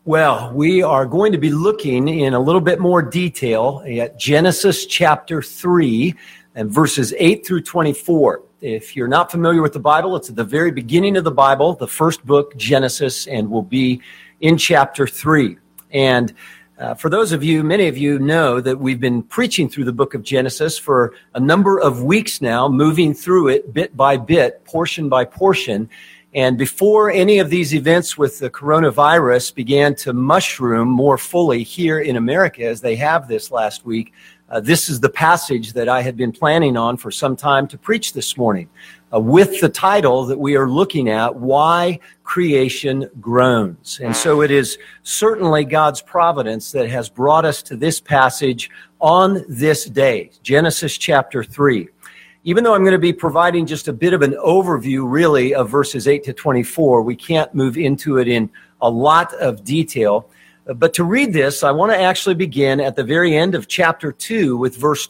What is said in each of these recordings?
Well, we are going to be looking in a little bit more detail at Genesis chapter 3 and verses 8 through 24. If you're not familiar with the Bible, it's at the very beginning of the Bible, the first book, Genesis, and will be in chapter 3. And for those of you, many of you know that we've been preaching through the book of Genesis for a number of weeks now, moving through it bit by bit, portion by portion. And before any of these events with the coronavirus began to mushroom more fully here in America, as they have this last week, this is the passage that I had been planning on for some time to preach this morning, with the title that we are looking at, Why Creation Groans. And so it is certainly God's providence that has brought us to this passage on this day, Genesis chapter 3. Even though I'm going to be providing just a bit of an overview, really, of verses 8 to 24, we can't move into it in a lot of detail. But to read this, I want to actually begin at the very end of chapter 2 with verse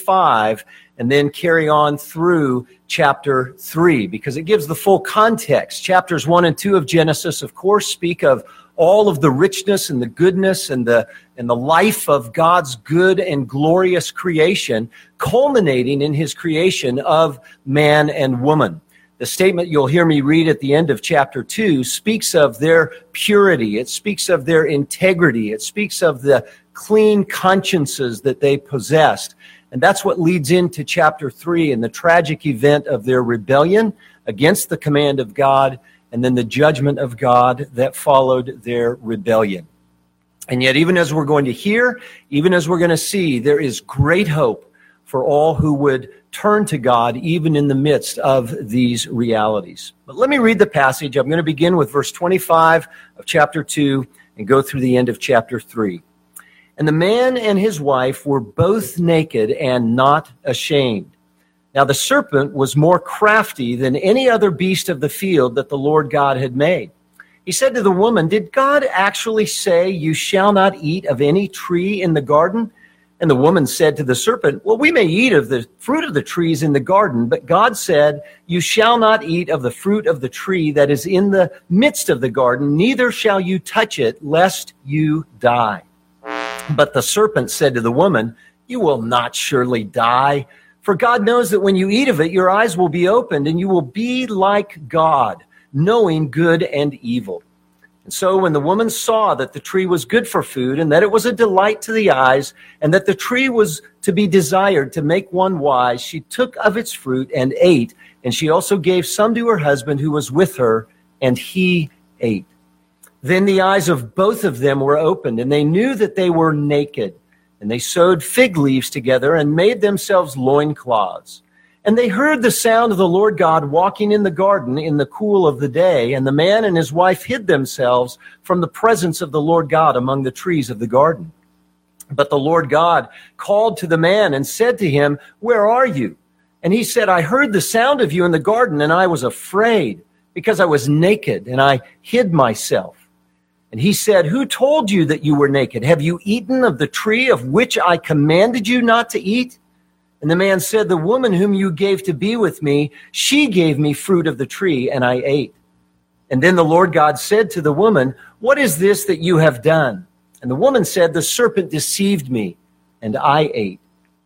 25 and then carry on through chapter 3 because it gives the full context. Chapters 1 and 2 of Genesis, of course, speak of all of the richness and the goodness and the life of God's good and glorious creation, culminating in his creation of man and woman. The statement you'll hear me read at the end of chapter 2 speaks of their purity. It speaks of their integrity. It speaks of the clean consciences that they possessed. And that's what leads into chapter 3 and the tragic event of their rebellion against the command of God and then the judgment of God that followed their rebellion. And yet, even as we're going to hear, even as we're going to see, there is great hope for all who would turn to God, even in the midst of these realities. But let me read the passage. I'm going to begin with verse 25 of chapter 2 and go through the end of chapter 3. And the man and his wife were both naked and not ashamed. Now the serpent was more crafty than any other beast of the field that the Lord God had made. He said to the woman, "Did God actually say, 'You shall not eat of any tree in the garden'?" And the woman said to the serpent, "Well, we may eat of the fruit of the trees in the garden, but God said, 'You shall not eat of the fruit of the tree that is in the midst of the garden, neither shall you touch it, lest you die.' But the serpent said to the woman, 'You will not surely die. For God knows that when you eat of it, your eyes will be opened, and you will be like God, knowing good and evil.' And so when the woman saw that the tree was good for food, and that it was a delight to the eyes, and that the tree was to be desired to make one wise, she took of its fruit and ate, and she also gave some to her husband who was with her, and he ate. Then the eyes of both of them were opened, and they knew that they were naked. And they sewed fig leaves together and made themselves loincloths. And they heard the sound of the Lord God walking in the garden in the cool of the day. And the man and his wife hid themselves from the presence of the Lord God among the trees of the garden. But the Lord God called to the man and said to him, 'Where are you?' And he said, 'I heard the sound of you in the garden, and I was afraid, because I was naked, and I hid myself.' And he said, 'Who told you that you were naked? Have you eaten of the tree of which I commanded you not to eat?' And the man said, 'The woman whom you gave to be with me, she gave me fruit of the tree, and I ate.' And then the Lord God said to the woman, 'What is this that you have done?' And the woman said, 'The serpent deceived me, and I ate.'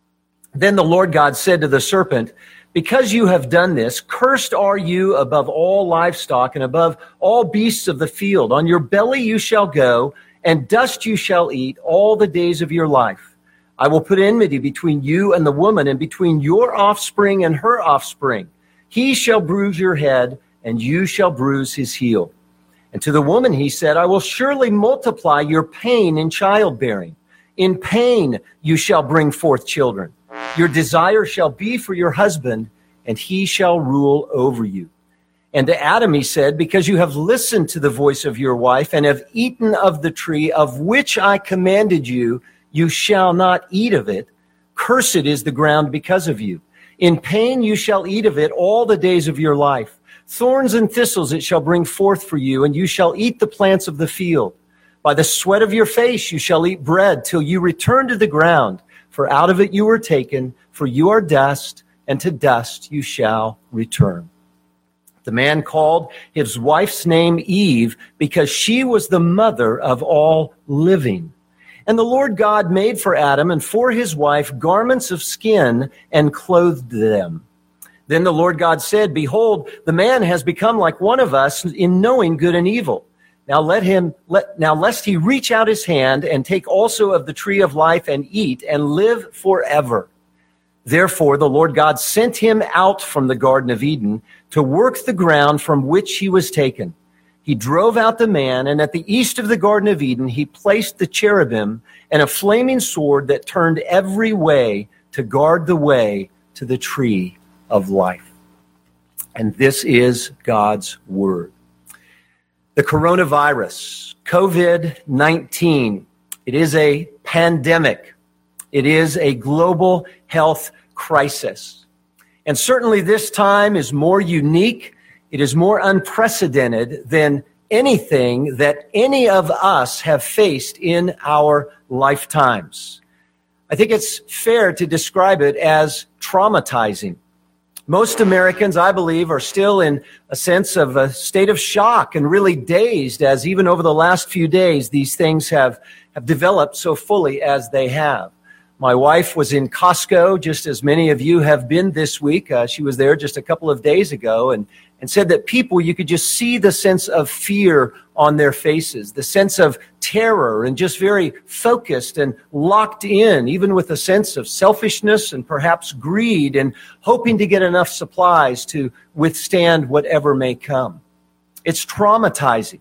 Then the Lord God said to the serpent, 'Because you have done this, cursed are you above all livestock and above all beasts of the field. On your belly you shall go, and dust you shall eat all the days of your life. I will put enmity between you and the woman, and between your offspring and her offspring. He shall bruise your head, and you shall bruise his heel.' And to the woman he said, 'I will surely multiply your pain in childbearing. In pain you shall bring forth children. Your desire shall be for your husband, and he shall rule over you.' And to Adam he said, 'Because you have listened to the voice of your wife, and have eaten of the tree of which I commanded you, you shall not eat of it. Cursed is the ground because of you. In pain you shall eat of it all the days of your life. Thorns and thistles it shall bring forth for you, and you shall eat the plants of the field. By the sweat of your face you shall eat bread till you return to the ground. For out of it you were taken, for you are dust, and to dust you shall return.'" The man called his wife's name Eve because she was the mother of all living. And the Lord God made for Adam and for his wife garments of skin and clothed them. Then the Lord God said, "Behold, the man has become like one of us in knowing good and evil. Now lest he reach out his hand and take also of the tree of life and eat and live forever." Therefore, the Lord God sent him out from the Garden of Eden to work the ground from which he was taken. He drove out the man, and at the east of the Garden of Eden, he placed the cherubim and a flaming sword that turned every way to guard the way to the tree of life. And this is God's word. The coronavirus, COVID-19, it is a pandemic. It is a global health crisis. And certainly this time is more unique. It is more unprecedented than anything that any of us have faced in our lifetimes. I think it's fair to describe it as traumatizing. Most Americans, I believe, are still in a sense of a state of shock and really dazed as even over the last few days, these things have developed so fully as they have. My wife was in Costco, just as many of you have been this week. She was there just a couple of days ago and said that people, you could just see the sense of fear on their faces, the sense of terror, and just very focused and locked in, even with a sense of selfishness and perhaps greed, and hoping to get enough supplies to withstand whatever may come. It's traumatizing.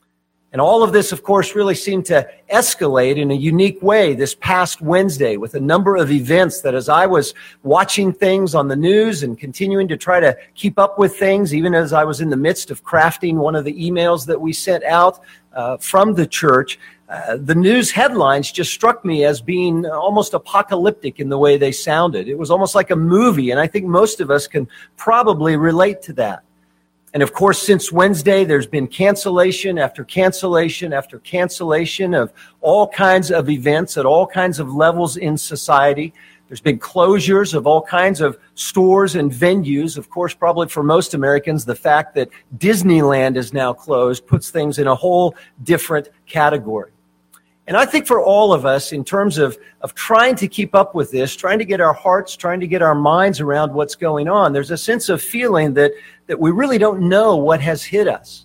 And all of this, of course, really seemed to escalate in a unique way this past Wednesday with a number of events that as I was watching things on the news and continuing to try to keep up with things, even as I was in the midst of crafting one of the emails that we sent out from the church, the news headlines just struck me as being almost apocalyptic in the way they sounded. It was almost like a movie, and I think most of us can probably relate to that. And of course, since Wednesday, there's been cancellation after cancellation after cancellation of all kinds of events at all kinds of levels in society. There's been closures of all kinds of stores and venues. Of course, probably for most Americans, the fact that Disneyland is now closed puts things in a whole different category. And I think for all of us, in terms of trying to keep up with this, trying to get our hearts, trying to get our minds around what's going on, there's a sense of feeling that we really don't know what has hit us,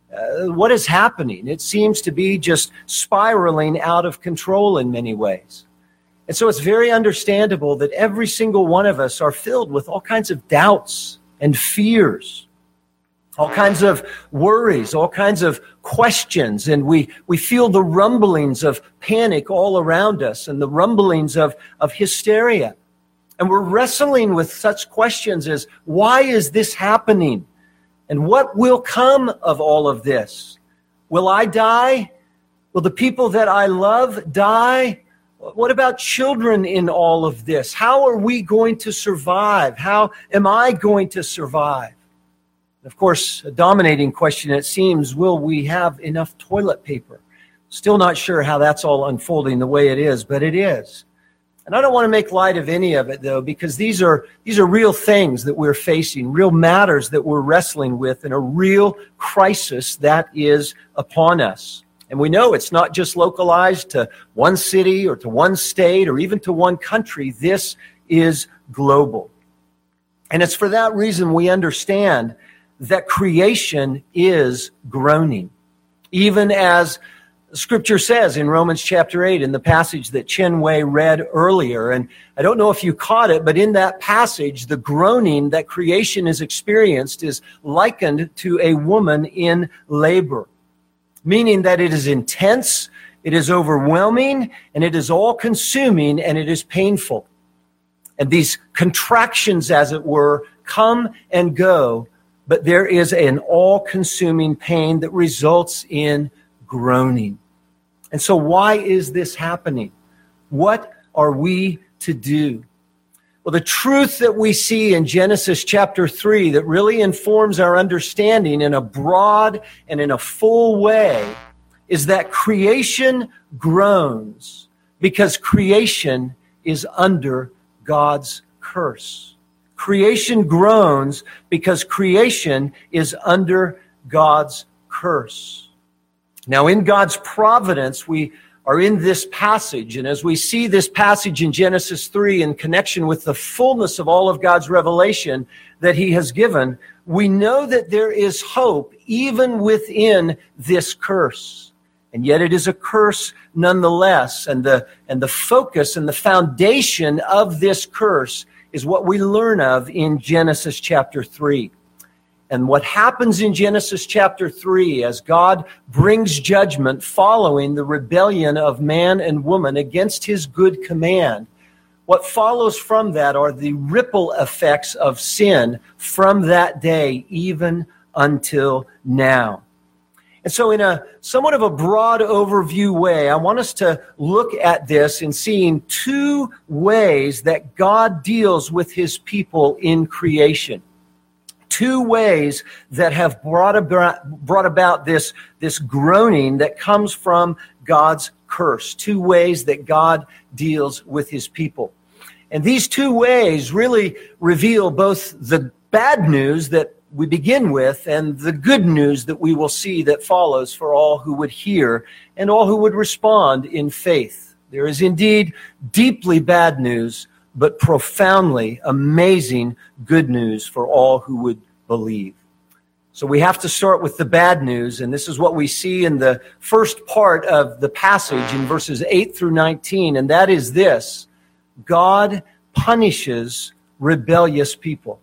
what is happening. It seems to be just spiraling out of control in many ways. And so it's very understandable that every single one of us are filled with all kinds of doubts and fears, all kinds of worries, all kinds of questions, and we feel the rumblings of panic all around us and the rumblings of hysteria. And we're wrestling with such questions as, why is this happening? And what will come of all of this? Will I die? Will the people that I love die? What about children in all of this? How are we going to survive? How am I going to survive? Of course, a dominating question, it seems, will we have enough toilet paper? Still not sure how that's all unfolding the way it is, but it is. And I don't want to make light of any of it, though, because these are real things that we're facing, real matters that we're wrestling with, and a real crisis that is upon us. And we know it's not just localized to one city or to one state or even to one country. This is global. And it's for that reason we understand that creation is groaning. Even as Scripture says in Romans chapter 8, in the passage that Chen Wei read earlier, and I don't know if you caught it, but in that passage, the groaning that creation is experienced is likened to a woman in labor, meaning that it is intense, it is overwhelming, and it is all-consuming, and it is painful. And these contractions, as it were, come and go, but there is an all-consuming pain that results in groaning. And so why is this happening? What are we to do? Well, the truth that we see in Genesis chapter 3 that really informs our understanding in a broad and in a full way is that creation groans because creation is under God's curse. Creation groans because creation is under God's curse. Now, in God's providence, we are in this passage, and as we see this passage in Genesis 3 in connection with the fullness of all of God's revelation that he has given, we know that there is hope even within this curse. And yet it is a curse nonetheless, and the focus and the foundation of this curse is what we learn of in Genesis chapter 3. And what happens in Genesis chapter 3 as God brings judgment following the rebellion of man and woman against his good command, what follows from that are the ripple effects of sin from that day even until now. And so in a somewhat of a broad overview way, I want us to look at this in seeing two ways that God deals with his people in creation. Two ways that have brought about this groaning that comes from God's curse. Two ways that God deals with his people. And these two ways really reveal both the bad news that we begin with and the good news that we will see that follows for all who would hear and all who would respond in faith. There is indeed deeply bad news, but profoundly amazing good news for all who would believe. So we have to start with the bad news, and this is what we see in the first part of the passage in verses 8 through 19, and that is this: God punishes rebellious people.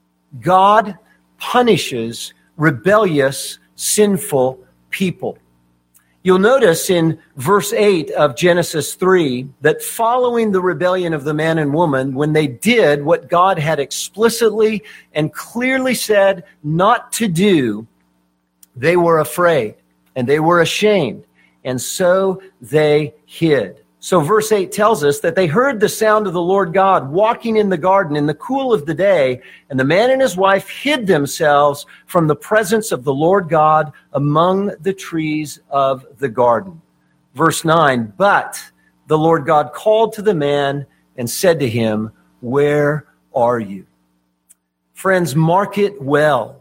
God punishes rebellious, sinful people. You'll notice in verse 8 of Genesis 3 that following the rebellion of the man and woman, when they did what God had explicitly and clearly said not to do, they were afraid and they were ashamed, and so they hid. So verse 8 tells us that they heard the sound of the Lord God walking in the garden in the cool of the day, and the man and his wife hid themselves from the presence of the Lord God among the trees of the garden. Verse 9, but the Lord God called to the man and said to him, where are you? Friends, mark it well.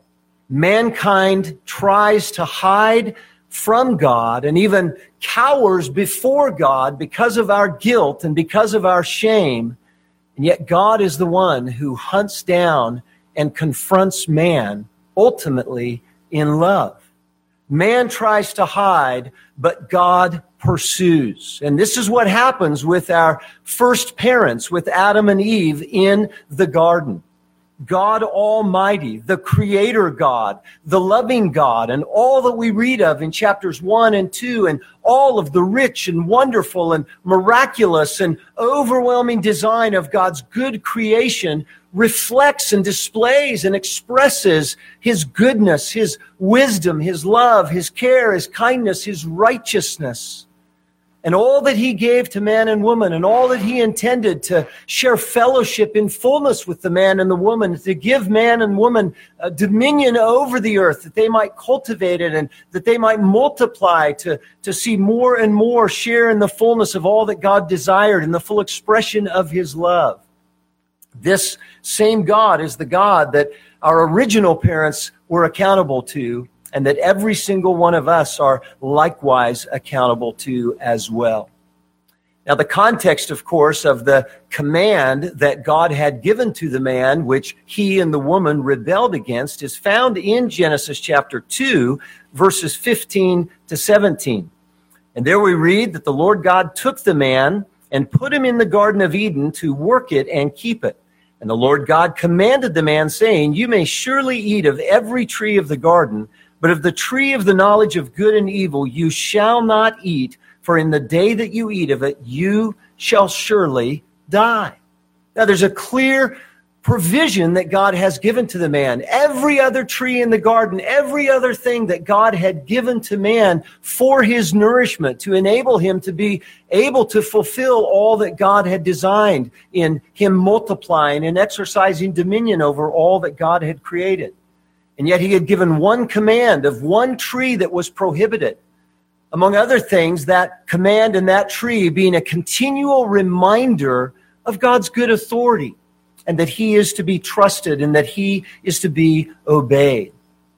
Mankind tries to hide from God and even cowers before God because of our guilt and because of our shame. And yet God is the one who hunts down and confronts man, ultimately in love. Man tries to hide, but God pursues. And this is what happens with our first parents, with Adam and Eve in the garden. God Almighty, the Creator God, the loving God, and all that we read of in chapters 1 and 2, and all of the rich and wonderful and miraculous and overwhelming design of God's good creation reflects and displays and expresses his goodness, his wisdom, his love, his care, his kindness, his righteousness. And all that he gave to man and woman, and all that he intended to share fellowship in fullness with the man and the woman, to give man and woman dominion over the earth, that they might cultivate it and that they might multiply to see more and more share in the fullness of all that God desired in the full expression of his love. This same God is the God that our original parents were accountable to, and that every single one of us are likewise accountable to as well. Now, the context, of course, of the command that God had given to the man, which he and the woman rebelled against, is found in Genesis chapter 2, verses 15 to 17. And there we read that the Lord God took the man and put him in the Garden of Eden to work it and keep it. And the Lord God commanded the man, saying, you may surely eat of every tree of the garden, but of the tree of the knowledge of good and evil you shall not eat, for in the day that you eat of it, you shall surely die. Now, there's a clear provision that God has given to the man. Every other tree in the garden, every other thing that God had given to man for his nourishment, to enable him to be able to fulfill all that God had designed in him multiplying and exercising dominion over all that God had created. And yet he had given one command of one tree that was prohibited. Among other things, that command and that tree being a continual reminder of God's good authority, and that he is to be trusted, and that he is to be obeyed.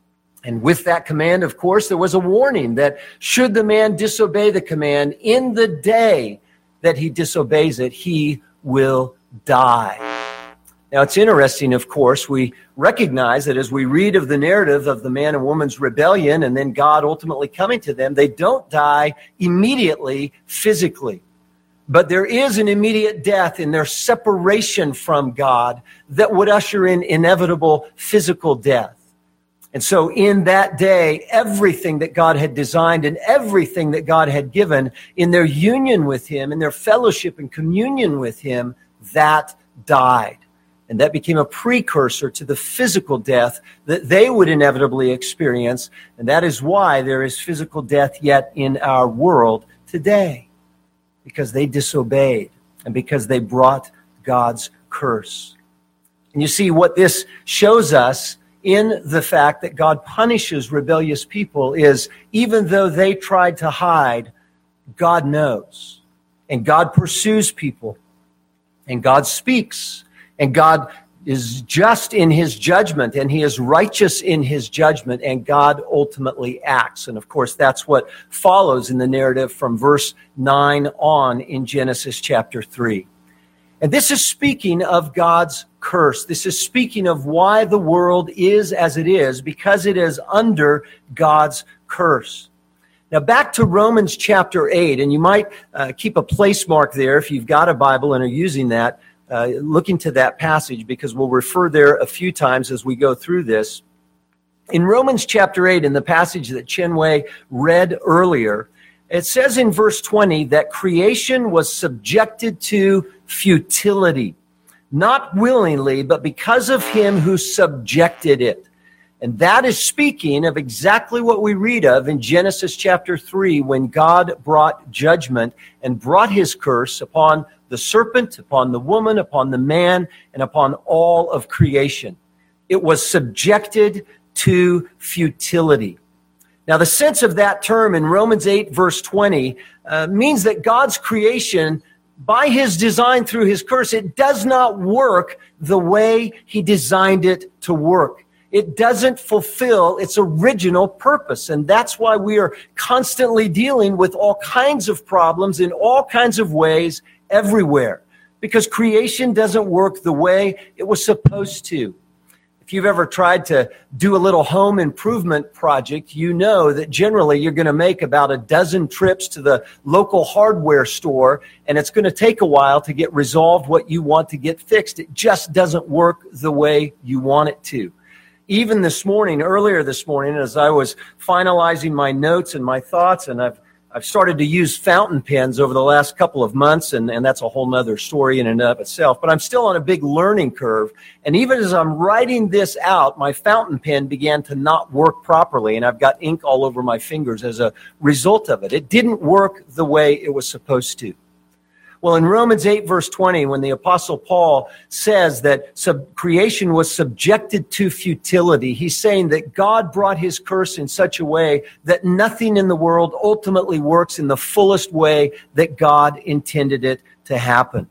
And with that command, of course, there was a warning that should the man disobey the command, in the day that he disobeys it, he will die. Now, it's interesting, of course, we recognize that as we read of the narrative of the man and woman's rebellion and then God ultimately coming to them, they don't die immediately physically. But there is an immediate death in their separation from God that would usher in inevitable physical death. And so in that day, everything that God had designed and everything that God had given in their union with him, in their fellowship and communion with him, that died. And that became a precursor to the physical death that they would inevitably experience. And that is why there is physical death yet in our world today. Because they disobeyed and because they brought God's curse. And you see, what this shows us in the fact that God punishes rebellious people is, even though they tried to hide, God knows. And God pursues people. And God speaks. And God is just in his judgment, and he is righteous in his judgment, and God ultimately acts. And of course, that's what follows in the narrative from verse 9 on in Genesis chapter 3. And this is speaking of God's curse. This is speaking of why the world is as it is, because it is under God's curse. Now, back to Romans chapter 8, and you might keep a place mark there if you've got a Bible and are using that. Looking to that passage, because we'll refer there a few times as we go through this. In Romans chapter 8, in the passage that Chen Wei read earlier, it says in verse 20 that creation was subjected to futility, not willingly, but because of him who subjected it. And that is speaking of exactly what we read of in Genesis chapter 3, when God brought judgment and brought his curse upon the serpent, upon the woman, upon the man, and upon all of creation. It was subjected to futility. Now, the sense of that term in Romans 8, verse 20, means that God's creation, by his design through his curse, it does not work the way he designed it to work. It doesn't fulfill its original purpose. And that's why we are constantly dealing with all kinds of problems in all kinds of ways everywhere. Because creation doesn't work the way it was supposed to. If you've ever tried to do a little home improvement project, you know that generally you're going to make about a dozen trips to the local hardware store, and it's going to take a while to get resolved what you want to get fixed. It just doesn't work the way you want it to. Even earlier this morning, as I was finalizing my notes and my thoughts, and I've started to use fountain pens over the last couple of months, and that's a whole nother story in and of itself, but I'm still on a big learning curve. And even as I'm writing this out, my fountain pen began to not work properly, and I've got ink all over my fingers as a result of it. It didn't work the way it was supposed to. Well, in Romans 8, verse 20, when the Apostle Paul says that creation was subjected to futility, he's saying that God brought his curse in such a way that nothing in the world ultimately works in the fullest way that God intended it to happen.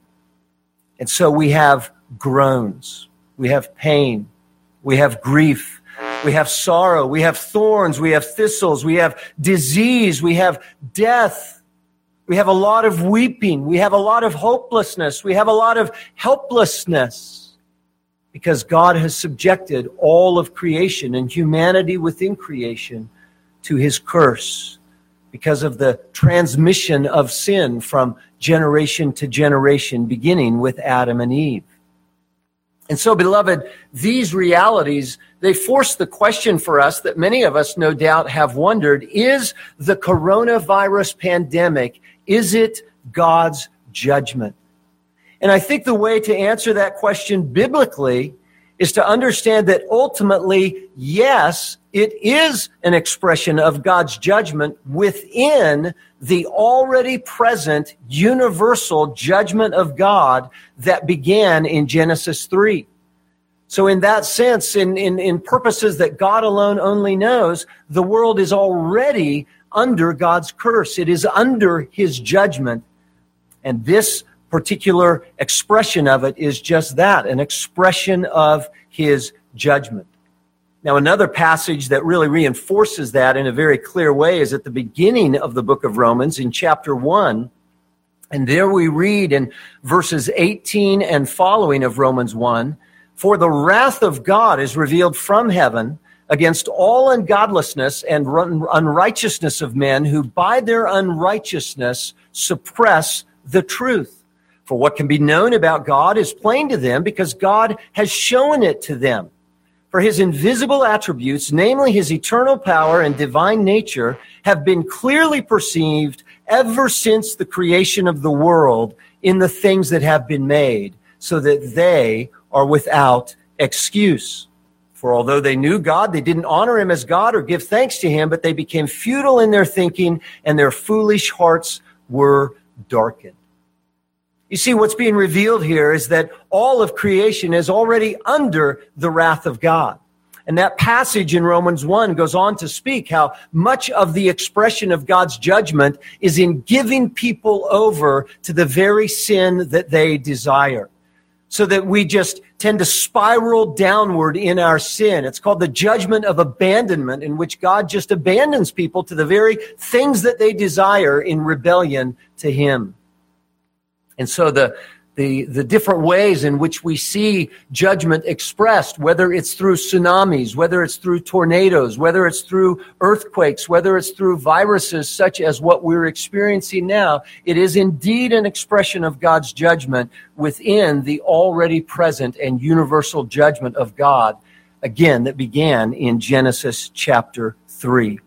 And so we have groans, we have pain, we have grief, we have sorrow, we have thorns, we have thistles, we have disease, we have death. We have a lot of weeping. We have a lot of hopelessness. We have a lot of helplessness because God has subjected all of creation and humanity within creation to his curse because of the transmission of sin from generation to generation, beginning with Adam and Eve. And so, beloved, these realities, they force the question for us that many of us no doubt have wondered: is the coronavirus pandemic, is it God's judgment? And I think the way to answer that question biblically is to understand that ultimately, yes, it is an expression of God's judgment within the already present universal judgment of God that began in Genesis 3. So in that sense, in purposes that God alone only knows, the world is already under God's curse. It is under his judgment. And this particular expression of it is just that, an expression of his judgment. Now, another passage that really reinforces that in a very clear way is at the beginning of the book of Romans in chapter 1. And there we read in verses 18 and following of Romans 1, "For the wrath of God is revealed from heaven against all ungodlessness and unrighteousness of men who by their unrighteousness suppress the truth. For what can be known about God is plain to them because God has shown it to them. For his invisible attributes, namely his eternal power and divine nature, have been clearly perceived ever since the creation of the world in the things that have been made, so that they are without excuse. For although they knew God, they didn't honor him as God or give thanks to him, but they became futile in their thinking, and their foolish hearts were darkened." You see, what's being revealed here is that all of creation is already under the wrath of God. And that passage in Romans 1 goes on to speak how much of the expression of God's judgment is in giving people over to the very sin that they desire, so that we just tend to spiral downward in our sin. It's called the judgment of abandonment, in which God just abandons people to the very things that they desire in rebellion to him. And so the different ways in which we see judgment expressed, whether it's through tsunamis, whether it's through tornadoes, whether it's through earthquakes, whether it's through viruses such as what we're experiencing now, it is indeed an expression of God's judgment within the already present and universal judgment of God, again, that began in Genesis chapter 3.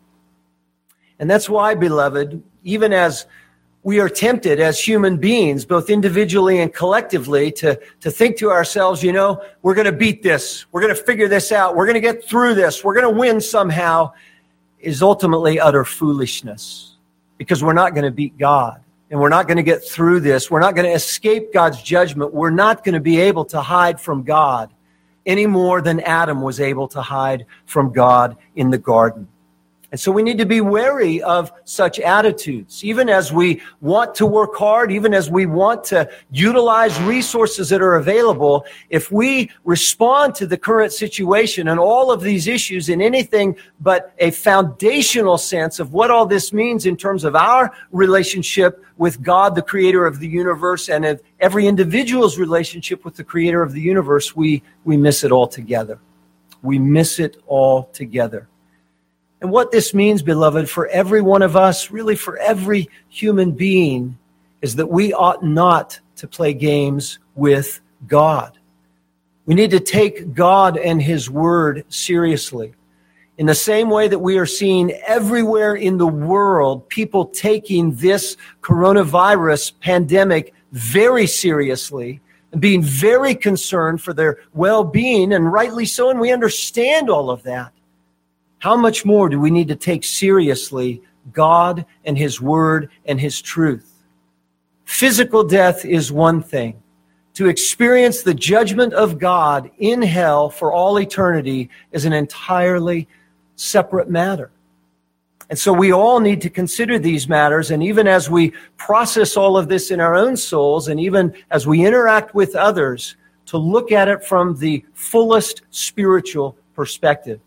And that's why, beloved, even as we are tempted as human beings, both individually and collectively, to think to ourselves, we're going to beat this. We're going to figure this out. We're going to get through this. We're going to win somehow, is ultimately utter foolishness, because we're not going to beat God, and we're not going to get through this. We're not going to escape God's judgment. We're not going to be able to hide from God any more than Adam was able to hide from God in the garden. And so we need to be wary of such attitudes, even as we want to work hard, even as we want to utilize resources that are available. If we respond to the current situation and all of these issues in anything but a foundational sense of what all this means in terms of our relationship with God, the creator of the universe, and of every individual's relationship with the creator of the universe, we miss it altogether. We miss it altogether. And what this means, beloved, for every one of us, really for every human being, is that we ought not to play games with God. We need to take God and his word seriously. In the same way that we are seeing everywhere in the world people taking this coronavirus pandemic very seriously and being very concerned for their well-being, and rightly so, and we understand all of that. How much more do we need to take seriously God and his word and his truth? Physical death is one thing. To experience the judgment of God in hell for all eternity is an entirely separate matter. And so we all need to consider these matters, and even as we process all of this in our own souls, and even as we interact with others, to look at it from the fullest spiritual perspective.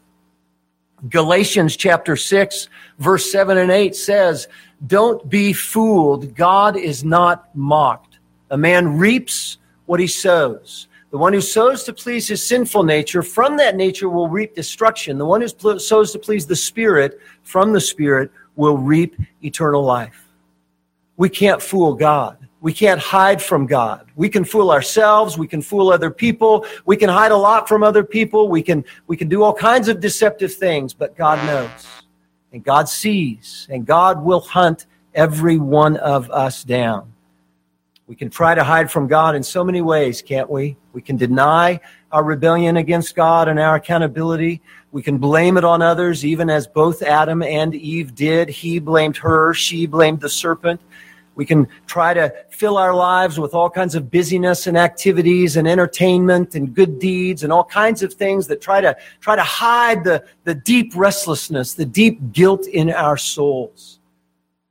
Galatians chapter 6, verse 7 and 8 says, "Don't be fooled. God is not mocked. A man reaps what he sows. The one who sows to please his sinful nature, from that nature will reap destruction. The one who sows to please the Spirit, from the Spirit will reap eternal life." We can't fool God. We can't hide from God. We can fool ourselves. We can fool other people. We can hide a lot from other people. We can do all kinds of deceptive things, but God knows, and God sees, and God will hunt every one of us down. We can try to hide from God in so many ways, can't we? We can deny our rebellion against God and our accountability. We can blame it on others, even as both Adam and Eve did. He blamed her. She blamed the serpent. We can try to fill our lives with all kinds of busyness and activities and entertainment and good deeds and all kinds of things that try to hide the deep restlessness, the deep guilt in our souls. But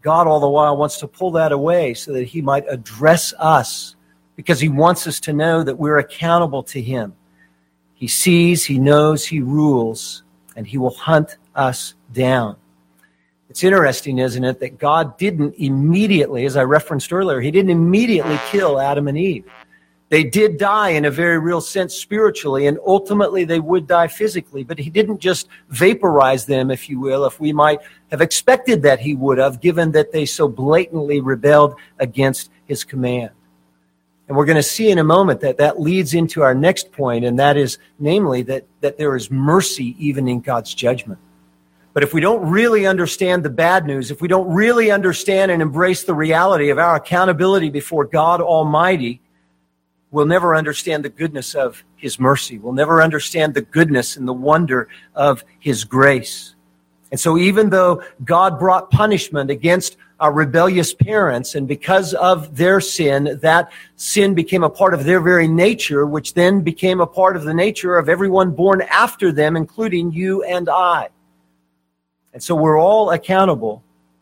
God all the while wants to pull that away so that he might address us, because he wants us to know that we're accountable to him. He sees, he knows, he rules, and he will hunt us down. It's interesting, isn't it, that God didn't immediately, as I referenced earlier, he didn't immediately kill Adam and Eve. They did die in a very real sense spiritually, and ultimately they would die physically, but he didn't just vaporize them, if you will, if we might have expected that he would have, given that they so blatantly rebelled against his command. And we're going to see in a moment that that leads into our next point, and that is, namely, that there is mercy even in God's judgment. But if we don't really understand the bad news, if we don't really understand and embrace the reality of our accountability before God Almighty, we'll never understand the goodness of his mercy. We'll never understand the goodness and the wonder of his grace. And so even though God brought punishment against our rebellious parents, and because of their sin, that sin became a part of their very nature, which then became a part of the nature of everyone born after them, including you and I. And so we're all accountable.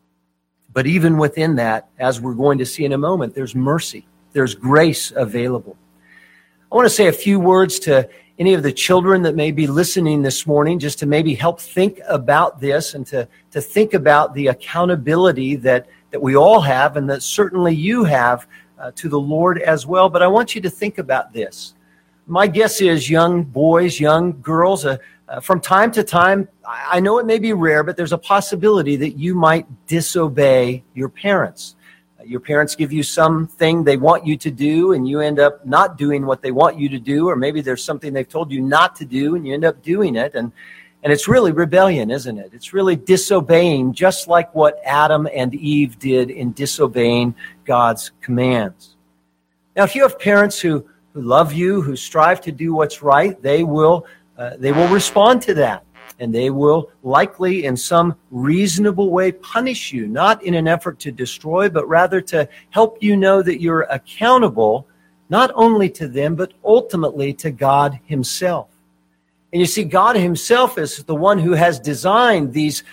But even within that, as we're going to see in a moment, there's mercy. There's grace available. I want to say a few words to any of the children that may be listening this morning, just to maybe help think about this and to think about the accountability that we all have, and that certainly you have to the Lord as well. But I want you to think about this. My guess is young boys, young girls, from time to time, I know it may be rare, but there's a possibility that you might disobey your parents. Your parents give you something they want you to do, and you end up not doing what they want you to do, or maybe there's something they've told you not to do, and you end up doing it. And it's really rebellion, isn't it? It's really disobeying, just like what Adam and Eve did in disobeying God's commands. Now, if you have parents who love you, who strive to do what's right, they will respond to that. And they will likely, in some reasonable way, punish you, not in an effort to destroy, but rather to help you know that you're accountable, not only to them, but ultimately to God himself. And you see, God himself is the one who has designed these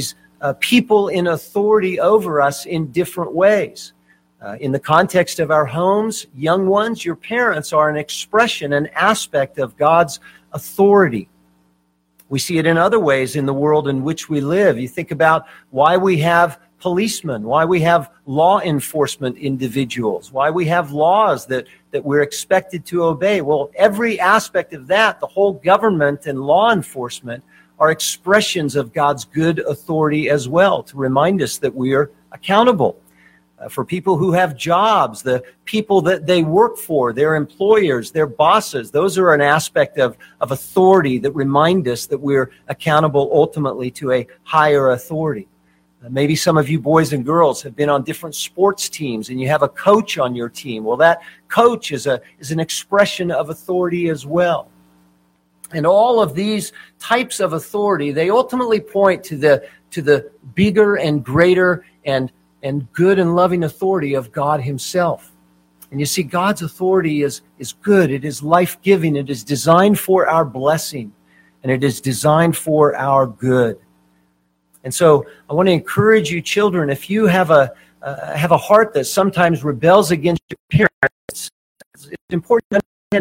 people in authority over us in different ways. In the context of our homes, young ones, your parents are an expression, an aspect of God's authority. We see it in other ways in the world in which we live. You think about why we have policemen, why we have law enforcement individuals, why we have laws that we're expected to obey. Well, every aspect of that, the whole government and law enforcement, are expressions of God's good authority as well, to remind us that we are accountable. For people who have jobs, the people that they work for, their employers, their bosses, those are an aspect of authority that remind us that we're accountable ultimately to a higher authority. Maybe some of you boys and girls have been on different sports teams and you have a coach on your team. Well, that coach is an expression of authority as well. And all of these types of authority, they ultimately point to the bigger and greater and good and loving authority of God himself. And you see, God's authority is good. It is life-giving. It is designed for our blessing. And it is designed for our good. And so I want to encourage you, children, if you have a heart that sometimes rebels against your parents, it's important to understand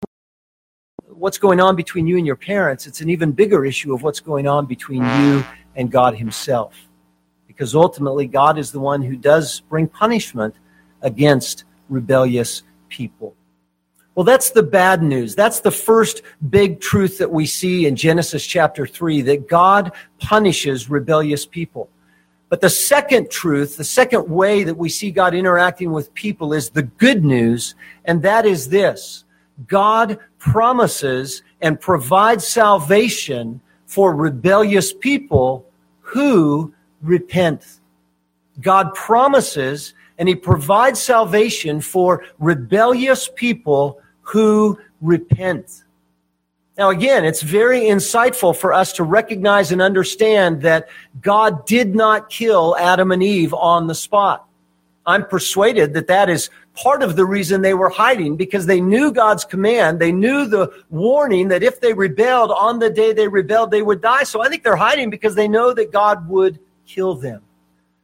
what's going on between you and your parents. It's an even bigger issue of what's going on between you and God himself. Because ultimately, God is the one who does bring punishment against rebellious people. Well, that's the bad news. That's the first big truth that we see in Genesis chapter 3, that God punishes rebellious people. But the second truth, the second way that we see God interacting with people is the good news, and that is this: God promises and provides salvation for rebellious people who repent. God promises and he provides salvation for rebellious people who repent. Now again, it's very insightful for us to recognize and understand that God did not kill Adam and Eve on the spot. I'm persuaded that that is part of the reason they were hiding, because they knew God's command. They knew the warning that if they rebelled, on the day they rebelled, they would die. So I think they're hiding because they know that God would kill them.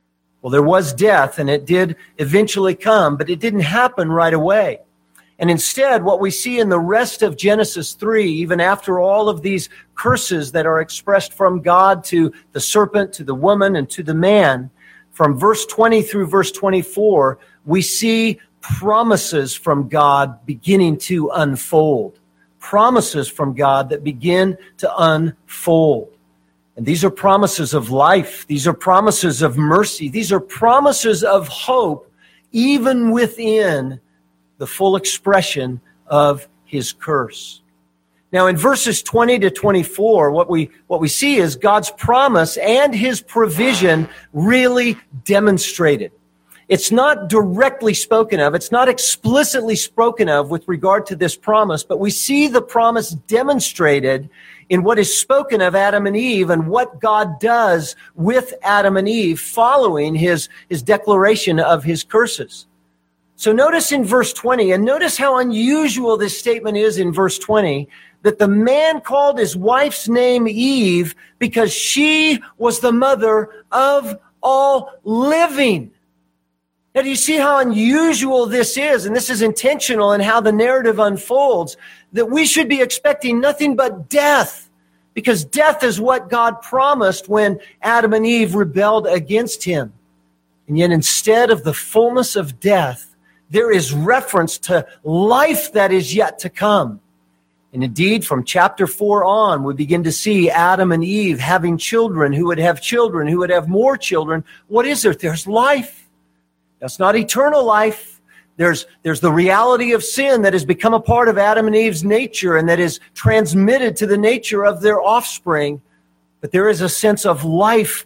Well, there was death, and it did eventually come, but it didn't happen right away. And instead, what we see in the rest of Genesis 3, even after all of these curses that are expressed from God to the serpent, to the woman, and to the man, from verse 20 through verse 24, we see promises from God beginning to unfold. Promises from God that begin to unfold. And these are promises of life. These are promises of mercy. These are promises of hope, even within the full expression of his curse. Now, in verses 20 to 24, what we see is God's promise and his provision really demonstrated. It's not directly spoken of. It's not explicitly spoken of with regard to this promise, but we see the promise demonstrated in what is spoken of Adam and Eve and what God does with Adam and Eve following his declaration of his curses. So notice in verse 20, and notice how unusual this statement is in verse 20, that the man called his wife's name Eve because she was the mother of all living. Now, do you see how unusual this is? And this is intentional in how the narrative unfolds, that we should be expecting nothing but death, because death is what God promised when Adam and Eve rebelled against him. And yet, instead of the fullness of death, there is reference to life that is yet to come. And indeed, from chapter 4 on, we begin to see Adam and Eve having children who would have children, who would have more children. What is there? There's life. That's not eternal life. There's the reality of sin that has become a part of Adam and Eve's nature and that is transmitted to the nature of their offspring. But there is a sense of life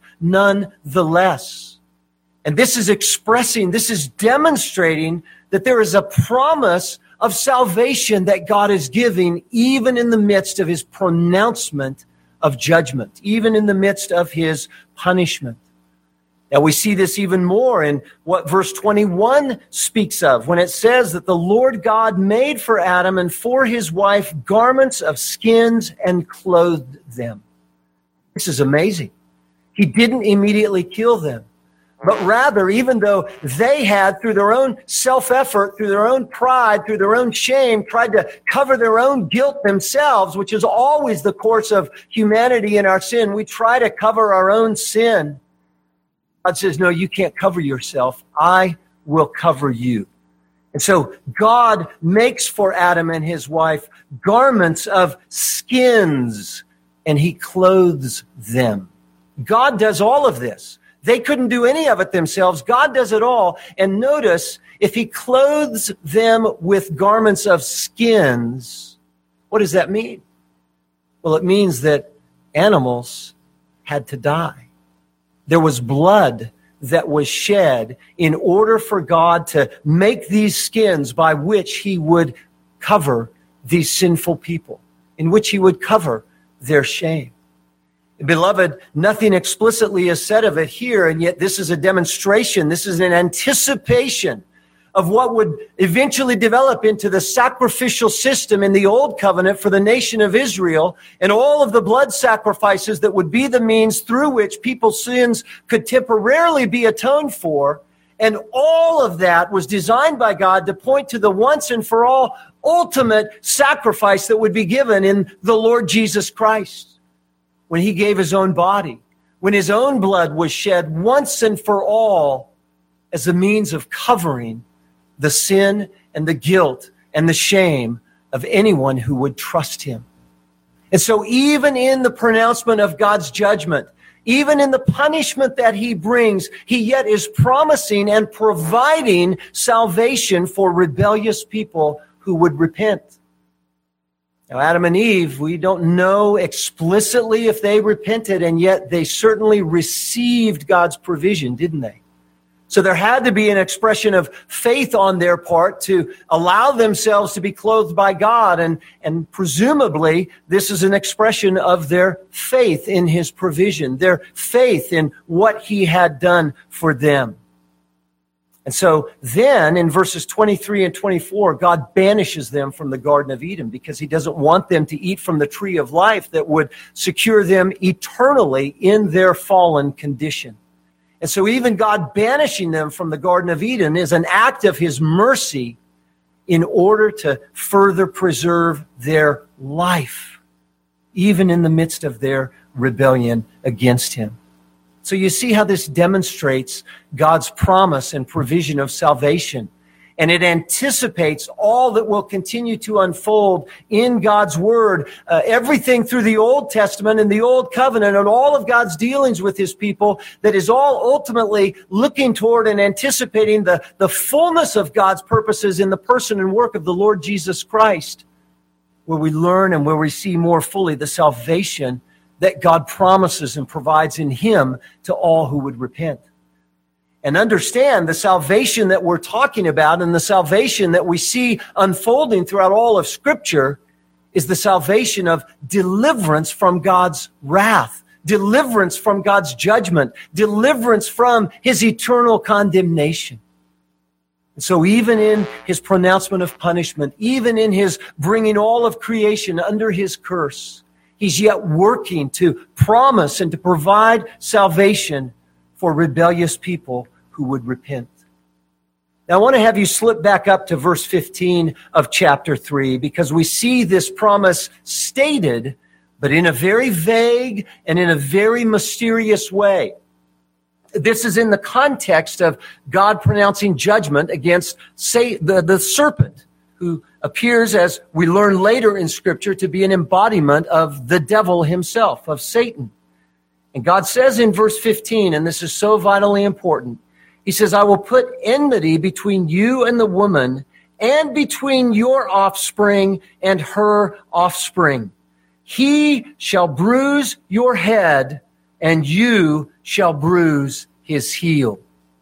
nonetheless. And this is demonstrating that there is a promise of salvation that God is giving even in the midst of his pronouncement of judgment, even in the midst of his punishment. Now we see this even more in what verse 21 speaks of when it says that the Lord God made for Adam and for his wife garments of skins and clothed them. This is amazing. He didn't immediately kill them. But rather, even though they had, through their own self-effort, through their own pride, through their own shame, tried to cover their own guilt themselves, which is always the course of humanity in our sin. We try to cover our own sin. God says, no, you can't cover yourself. I will cover you. And so God makes for Adam and his wife garments of skins, and he clothes them. God does all of this. They couldn't do any of it themselves. God does it all. And notice, if he clothes them with garments of skins, what does that mean? Well, it means that animals had to die. There was blood that was shed in order for God to make these skins by which he would cover these sinful people, in which he would cover their shame. Beloved, nothing explicitly is said of it here, and yet this is a demonstration. This is an anticipation of what would eventually develop into the sacrificial system in the Old Covenant for the nation of Israel, and all of the blood sacrifices that would be the means through which people's sins could temporarily be atoned for. And all of that was designed by God to point to the once and for all ultimate sacrifice that would be given in the Lord Jesus Christ, when he gave his own body, when his own blood was shed once and for all as a means of covering the sin and the guilt and the shame of anyone who would trust him. And so even in the pronouncement of God's judgment, even in the punishment that he brings, he yet is promising and providing salvation for rebellious people who would repent. Now, Adam and Eve, we don't know explicitly if they repented, and yet they certainly received God's provision, didn't they? So there had to be an expression of faith on their part to allow themselves to be clothed by God, and presumably this is an expression of their faith in his provision, their faith in what he had done for them. And so then in verses 23 and 24, God banishes them from the Garden of Eden because he doesn't want them to eat from the tree of life that would secure them eternally in their fallen condition. And so even God banishing them from the Garden of Eden is an act of his mercy in order to further preserve their life, even in the midst of their rebellion against him. So you see how this demonstrates God's promise and provision of salvation. And it anticipates all that will continue to unfold in God's Word, everything through the Old Testament and the Old Covenant and all of God's dealings with his people, that is all ultimately looking toward and anticipating the fullness of God's purposes in the person and work of the Lord Jesus Christ, where we learn and where we see more fully the salvation that God promises and provides in him to all who would repent. And understand the salvation that we're talking about and the salvation that we see unfolding throughout all of Scripture is the salvation of deliverance from God's wrath, deliverance from God's judgment, deliverance from his eternal condemnation. And so even in his pronouncement of punishment, even in his bringing all of creation under his curse, he's yet working to promise and to provide salvation for rebellious people who would repent. Now, I want to have you slip back up to verse 15 of chapter 3, because we see this promise stated, but in a very vague and in a very mysterious way. This is in the context of God pronouncing judgment against the serpent, who appears, as we learn later in Scripture, to be an embodiment of the devil himself, of Satan. And God says in verse 15, and this is so vitally important, he says, I will put enmity between you and the woman, and between your offspring and her offspring. He shall bruise your head, and you shall bruise his heel.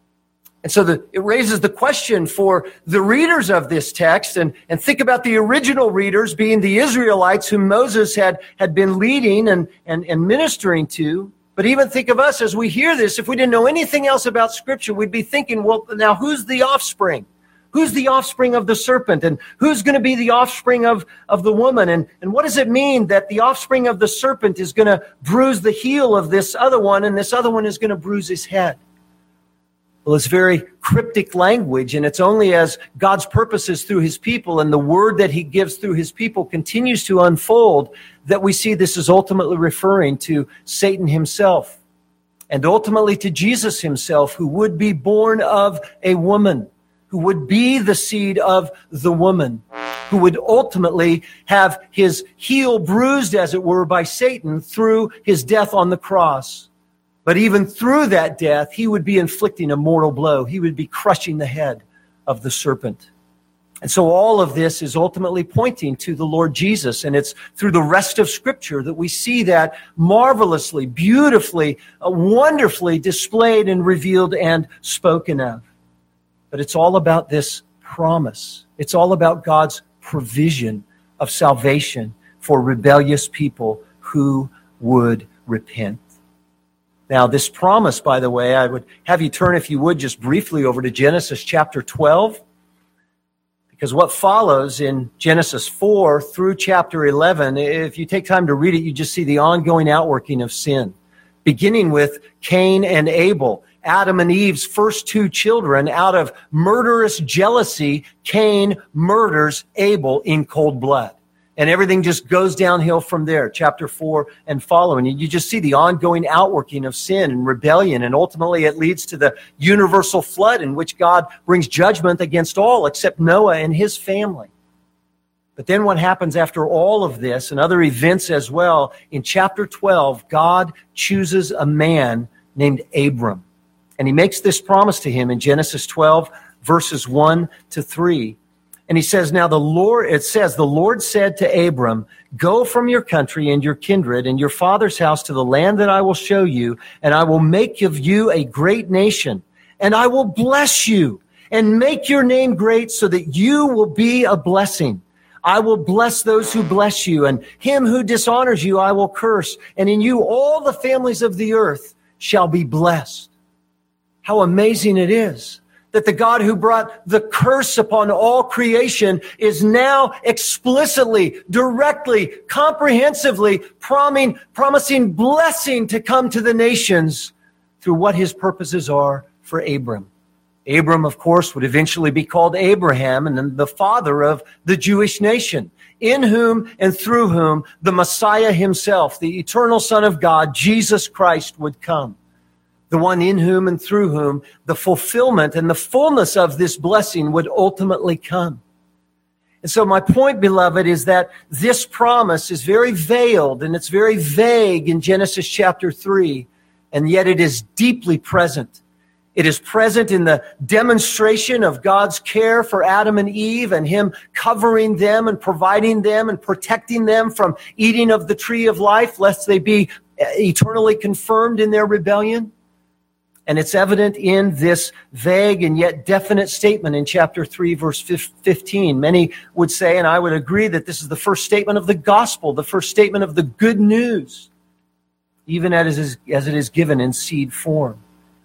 And so it raises the question for the readers of this text, and think about the original readers being the Israelites whom Moses had been leading and ministering to. But even think of us as we hear this. If we didn't know anything else about Scripture, we'd be thinking, well, now who's the offspring? Who's the offspring of the serpent? And who's going to be the offspring of the woman? And what does it mean that the offspring of the serpent is going to bruise the heel of this other one, and this other one is going to bruise his head? Well, it's very cryptic language, and it's only as God's purposes through his people and the word that he gives through his people continues to unfold that we see this is ultimately referring to Satan himself, and ultimately to Jesus himself, who would be born of a woman, who would be the seed of the woman, who would ultimately have his heel bruised, as it were, by Satan through his death on the cross. But even through that death, he would be inflicting a mortal blow. He would be crushing the head of the serpent. And so all of this is ultimately pointing to the Lord Jesus. And it's through the rest of Scripture that we see that marvelously, beautifully, wonderfully displayed and revealed and spoken of. But it's all about this promise. It's all about God's provision of salvation for rebellious people who would repent. Now, this promise, by the way, I would have you turn, if you would, just briefly over to Genesis chapter 12. Because what follows in Genesis 4 through chapter 11, if you take time to read it, you just see the ongoing outworking of sin. Beginning with Cain and Abel, Adam and Eve's first two children. Out of murderous jealousy, Cain murders Abel in cold blood. And everything just goes downhill from there, chapter 4 and following. You just see the ongoing outworking of sin and rebellion, and ultimately it leads to the universal flood in which God brings judgment against all except Noah and his family. But then what happens after all of this and other events as well, in chapter 12, God chooses a man named Abram. And he makes this promise to him in Genesis 12, verses 1 to 3. And he says, now the Lord said to Abram, go from your country and your kindred and your father's house to the land that I will show you, and I will make of you a great nation, and I will bless you and make your name great so that you will be a blessing. I will bless those who bless you, and him who dishonors you I will curse, and in you all the families of the earth shall be blessed. How amazing it is that the God who brought the curse upon all creation is now explicitly, directly, comprehensively promising blessing to come to the nations through what his purposes are for Abram. Abram, of course, would eventually be called Abraham, and then the father of the Jewish nation, in whom and through whom the Messiah himself, the eternal Son of God, Jesus Christ, would come. The one in whom and through whom the fulfillment and the fullness of this blessing would ultimately come. And so my point, beloved, is that this promise is very veiled and it's very vague in Genesis chapter 3, and yet it is deeply present. It is present in the demonstration of God's care for Adam and Eve and him covering them and providing them and protecting them from eating of the tree of life, lest they be eternally confirmed in their rebellion. And it's evident in this vague and yet definite statement in chapter 3, verse 15. Many would say, and I would agree, that this is the first statement of the gospel, the first statement of the good news, even as it is given in seed form.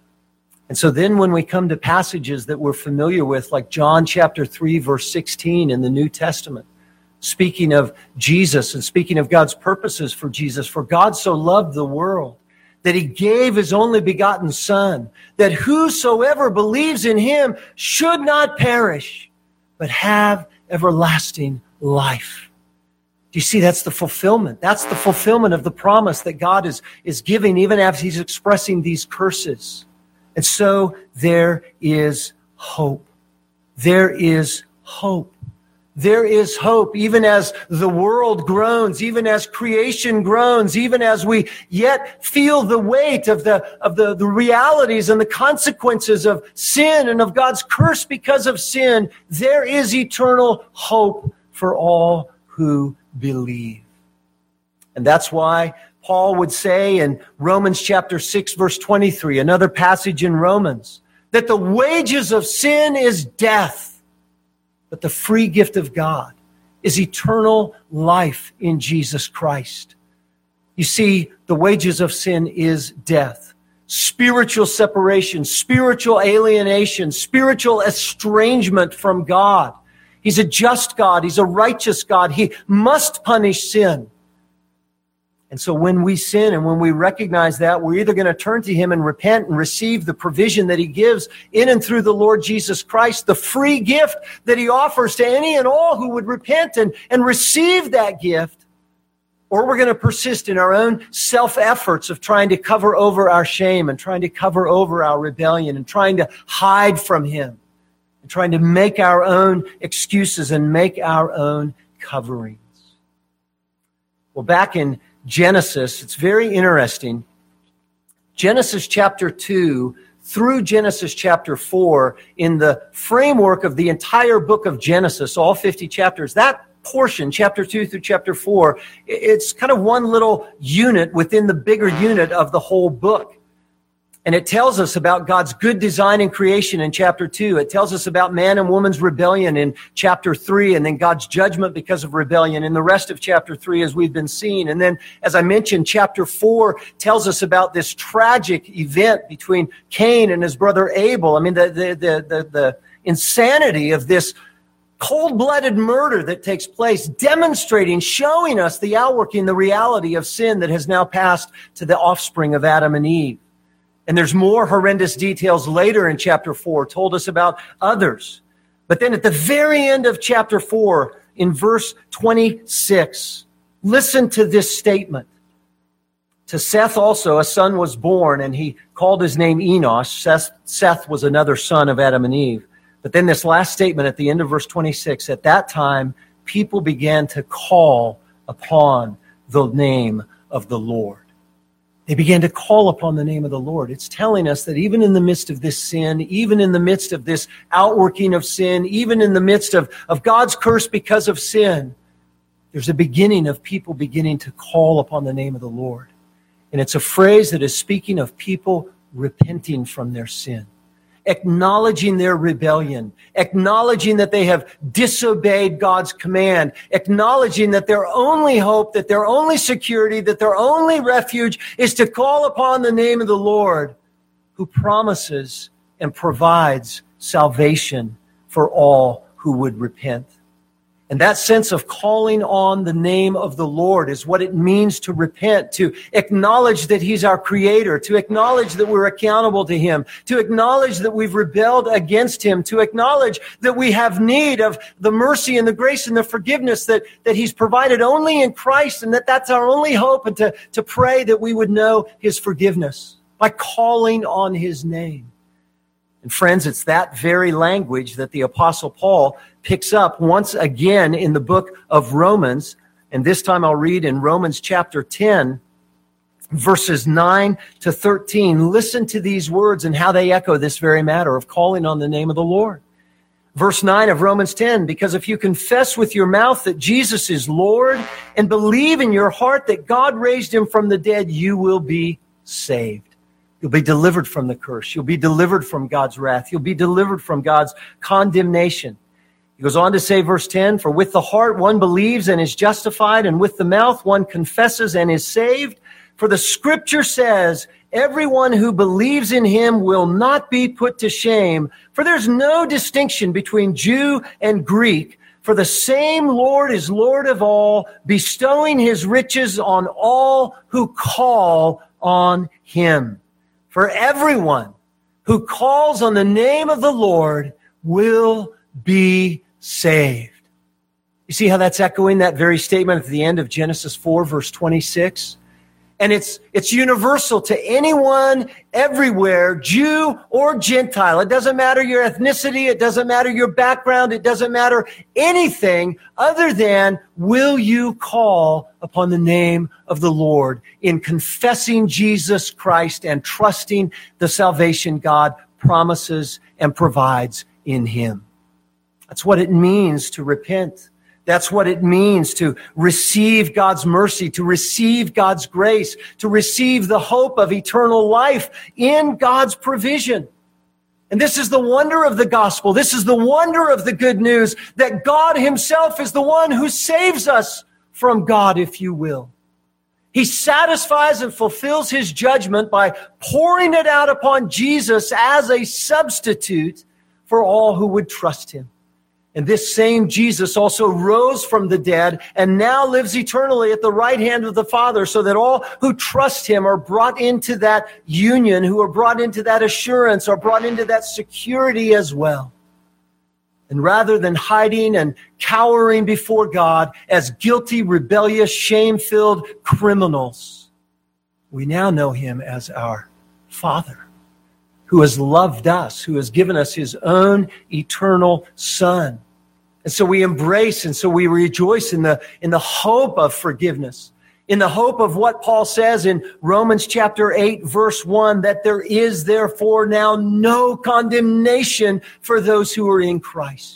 And so then when we come to passages that we're familiar with, like John chapter 3, verse 16 in the New Testament, speaking of Jesus and speaking of God's purposes for Jesus, for God so loved the world that he gave his only begotten Son, that whosoever believes in him should not perish, but have everlasting life. Do you see, that's the fulfillment. That's the fulfillment of the promise that God is giving even as he's expressing these curses. And so there is hope. There is hope. There is hope, even as the world groans, even as creation groans, even as we yet feel the weight of the realities and the consequences of sin and of God's curse because of sin. There is eternal hope for all who believe. And that's why Paul would say in Romans chapter 6, verse 23, another passage in Romans, that the wages of sin is death, but the free gift of God is eternal life in Jesus Christ. You see, the wages of sin is death, spiritual separation, spiritual alienation, spiritual estrangement from God. He's a just God. He's a righteous God. He must punish sin. And so when we sin and when we recognize that, we're either going to turn to him and repent and receive the provision that he gives in and through the Lord Jesus Christ, the free gift that he offers to any and all who would repent and receive that gift, or we're going to persist in our own self-efforts of trying to cover over our shame and trying to cover over our rebellion and trying to hide from him and trying to make our own excuses and make our own coverings. Well, back in Genesis, it's very interesting. Genesis chapter 2 through Genesis chapter 4, in the framework of the entire book of Genesis, all 50 chapters, that portion, chapter 2 through chapter 4, it's kind of one little unit within the bigger unit of the whole book. And it tells us about God's good design in creation in chapter 2. It tells us about man and woman's rebellion in chapter 3, and then God's judgment because of rebellion in the rest of chapter 3, as we've been seeing. And then, as I mentioned, chapter 4 tells us about this tragic event between Cain and his brother Abel. I mean, the insanity of this cold-blooded murder that takes place, demonstrating, showing us the outworking, the reality of sin that has now passed to the offspring of Adam and Eve. And there's more horrendous details later in chapter 4, told us about others. But then at the very end of chapter 4, in verse 26, listen to this statement. To Seth also a son was born, and he called his name Enosh. Seth was another son of Adam and Eve. But then this last statement at the end of verse 26, at that time, people began to call upon the name of the Lord. They began to call upon the name of the Lord. It's telling us that even in the midst of this sin, even in the midst of this outworking of sin, even in the midst of God's curse because of sin, there's a beginning of people beginning to call upon the name of the Lord. And it's a phrase that is speaking of people repenting from their sin, acknowledging their rebellion, acknowledging that they have disobeyed God's command, acknowledging that their only hope, that their only security, that their only refuge is to call upon the name of the Lord, who promises and provides salvation for all who would repent. And that sense of calling on the name of the Lord is what it means to repent, to acknowledge that He's our Creator, to acknowledge that we're accountable to Him, to acknowledge that we've rebelled against Him, to acknowledge that we have need of the mercy and the grace and the forgiveness that He's provided only in Christ, and that's our only hope, and to pray that we would know His forgiveness by calling on His name. And friends, it's that very language that the Apostle Paul picks up once again in the book of Romans. And this time I'll read in Romans chapter 10, verses 9 to 13. Listen to these words and how they echo this very matter of calling on the name of the Lord. Verse 9 of Romans 10, because if you confess with your mouth that Jesus is Lord and believe in your heart that God raised Him from the dead, you will be saved. You'll be delivered from the curse. You'll be delivered from God's wrath. You'll be delivered from God's condemnation. He goes on to say, verse 10, for with the heart one believes and is justified, and with the mouth one confesses and is saved. For the Scripture says, everyone who believes in Him will not be put to shame. For there's no distinction between Jew and Greek. For the same Lord is Lord of all, bestowing His riches on all who call on Him. For everyone who calls on the name of the Lord will be saved. You see how that's echoing that very statement at the end of Genesis 4, verse 26? And it's universal to anyone, everywhere, Jew or Gentile. It doesn't matter your ethnicity. It doesn't matter your background. It doesn't matter anything other than, will you call upon the name of the Lord in confessing Jesus Christ and trusting the salvation God promises and provides in Him? That's what it means to repent. That's what it means to receive God's mercy, to receive God's grace, to receive the hope of eternal life in God's provision. And this is the wonder of the gospel. This is the wonder of the good news that God Himself is the one who saves us from God, if you will. He satisfies and fulfills His judgment by pouring it out upon Jesus as a substitute for all who would trust Him. And this same Jesus also rose from the dead and now lives eternally at the right hand of the Father, so that all who trust Him are brought into that union, who are brought into that assurance, are brought into that security as well. And rather than hiding and cowering before God as guilty, rebellious, shame-filled criminals, we now know Him as our Father, who has loved us, who has given us His own eternal Son. And so we embrace and so we rejoice in the hope of forgiveness, in the hope of what Paul says in Romans chapter 8, verse 1, that there is therefore now no condemnation for those who are in Christ.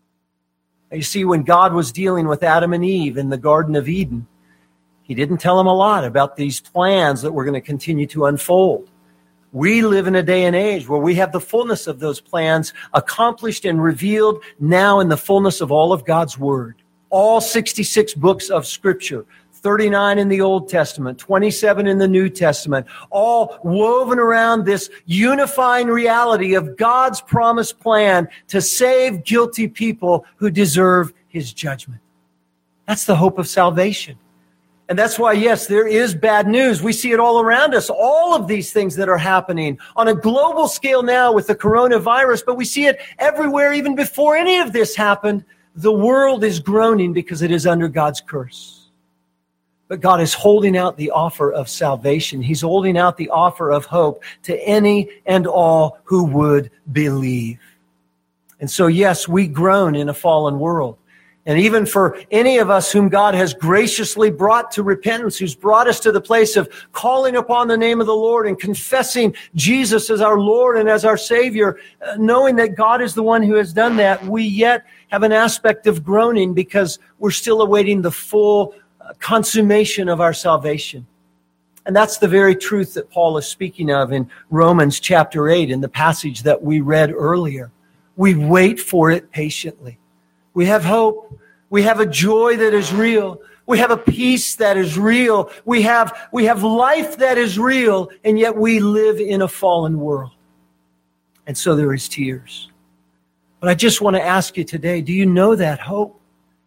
Now, you see, when God was dealing with Adam and Eve in the Garden of Eden, He didn't tell them a lot about these plans that were going to continue to unfold. We live in a day and age where we have the fullness of those plans accomplished and revealed now in the fullness of all of God's Word. All 66 books of Scripture, 39 in the Old Testament, 27 in the New Testament, all woven around this unifying reality of God's promised plan to save guilty people who deserve His judgment. That's the hope of salvation. And that's why, yes, there is bad news. We see it all around us. All of these things that are happening on a global scale now with the coronavirus, but we see it everywhere. Even before any of this happened, the world is groaning because it is under God's curse. But God is holding out the offer of salvation. He's holding out the offer of hope to any and all who would believe. And so, yes, we groan in a fallen world. And even for any of us whom God has graciously brought to repentance, who's brought us to the place of calling upon the name of the Lord and confessing Jesus as our Lord and as our Savior, knowing that God is the one who has done that, we yet have an aspect of groaning because we're still awaiting the full consummation of our salvation. And that's the very truth that Paul is speaking of in Romans chapter 8, in the passage that we read earlier. We wait for it patiently. We have hope. We have a joy that is real. We have a peace that is real. We have life that is real, and yet we live in a fallen world. And so there is tears. But I just want to ask you today, do you know that hope?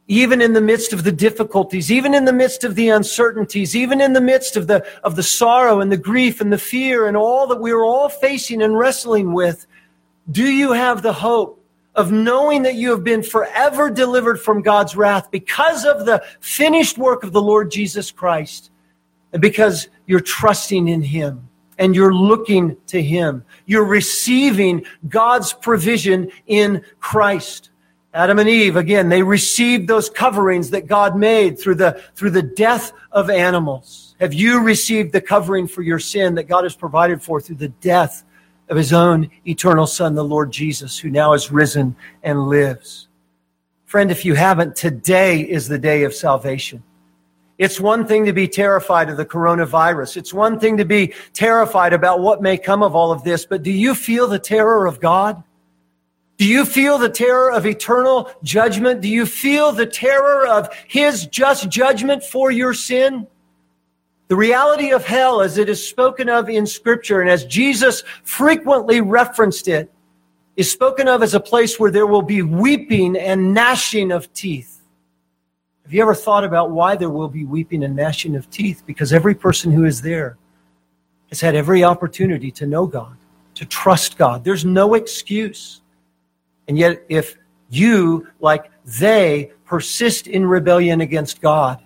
even in the midst of the difficulties, even in the midst of the uncertainties, even in the midst of the sorrow and the grief and the fear and all that we're all facing and wrestling with, do you have the hope of knowing that you have been forever delivered from God's wrath because of the finished work of the Lord Jesus Christ, and because you're trusting in Him and you're looking to Him? You're receiving God's provision in Christ. Adam and Eve, again, they received those coverings that God made through the death of animals. Have you received the covering for your sin that God has provided for through the death of His own eternal Son, the Lord Jesus, who now is risen and lives? Friend, if you haven't, today is the day of salvation. It's one thing to be terrified of the coronavirus. It's one thing to be terrified about what may come of all of this, but do you feel the terror of God? Do you feel the terror of eternal judgment? Do you feel the terror of His just judgment for your sin? The reality of hell, as it is spoken of in Scripture, and as Jesus frequently referenced it, is spoken of as a place where there will be weeping and gnashing of teeth. Have you ever thought about why there will be weeping and gnashing of teeth? Because every person who is there has had every opportunity to know God, to trust God. There's no excuse. And yet, if you, like they, persist in rebellion against God,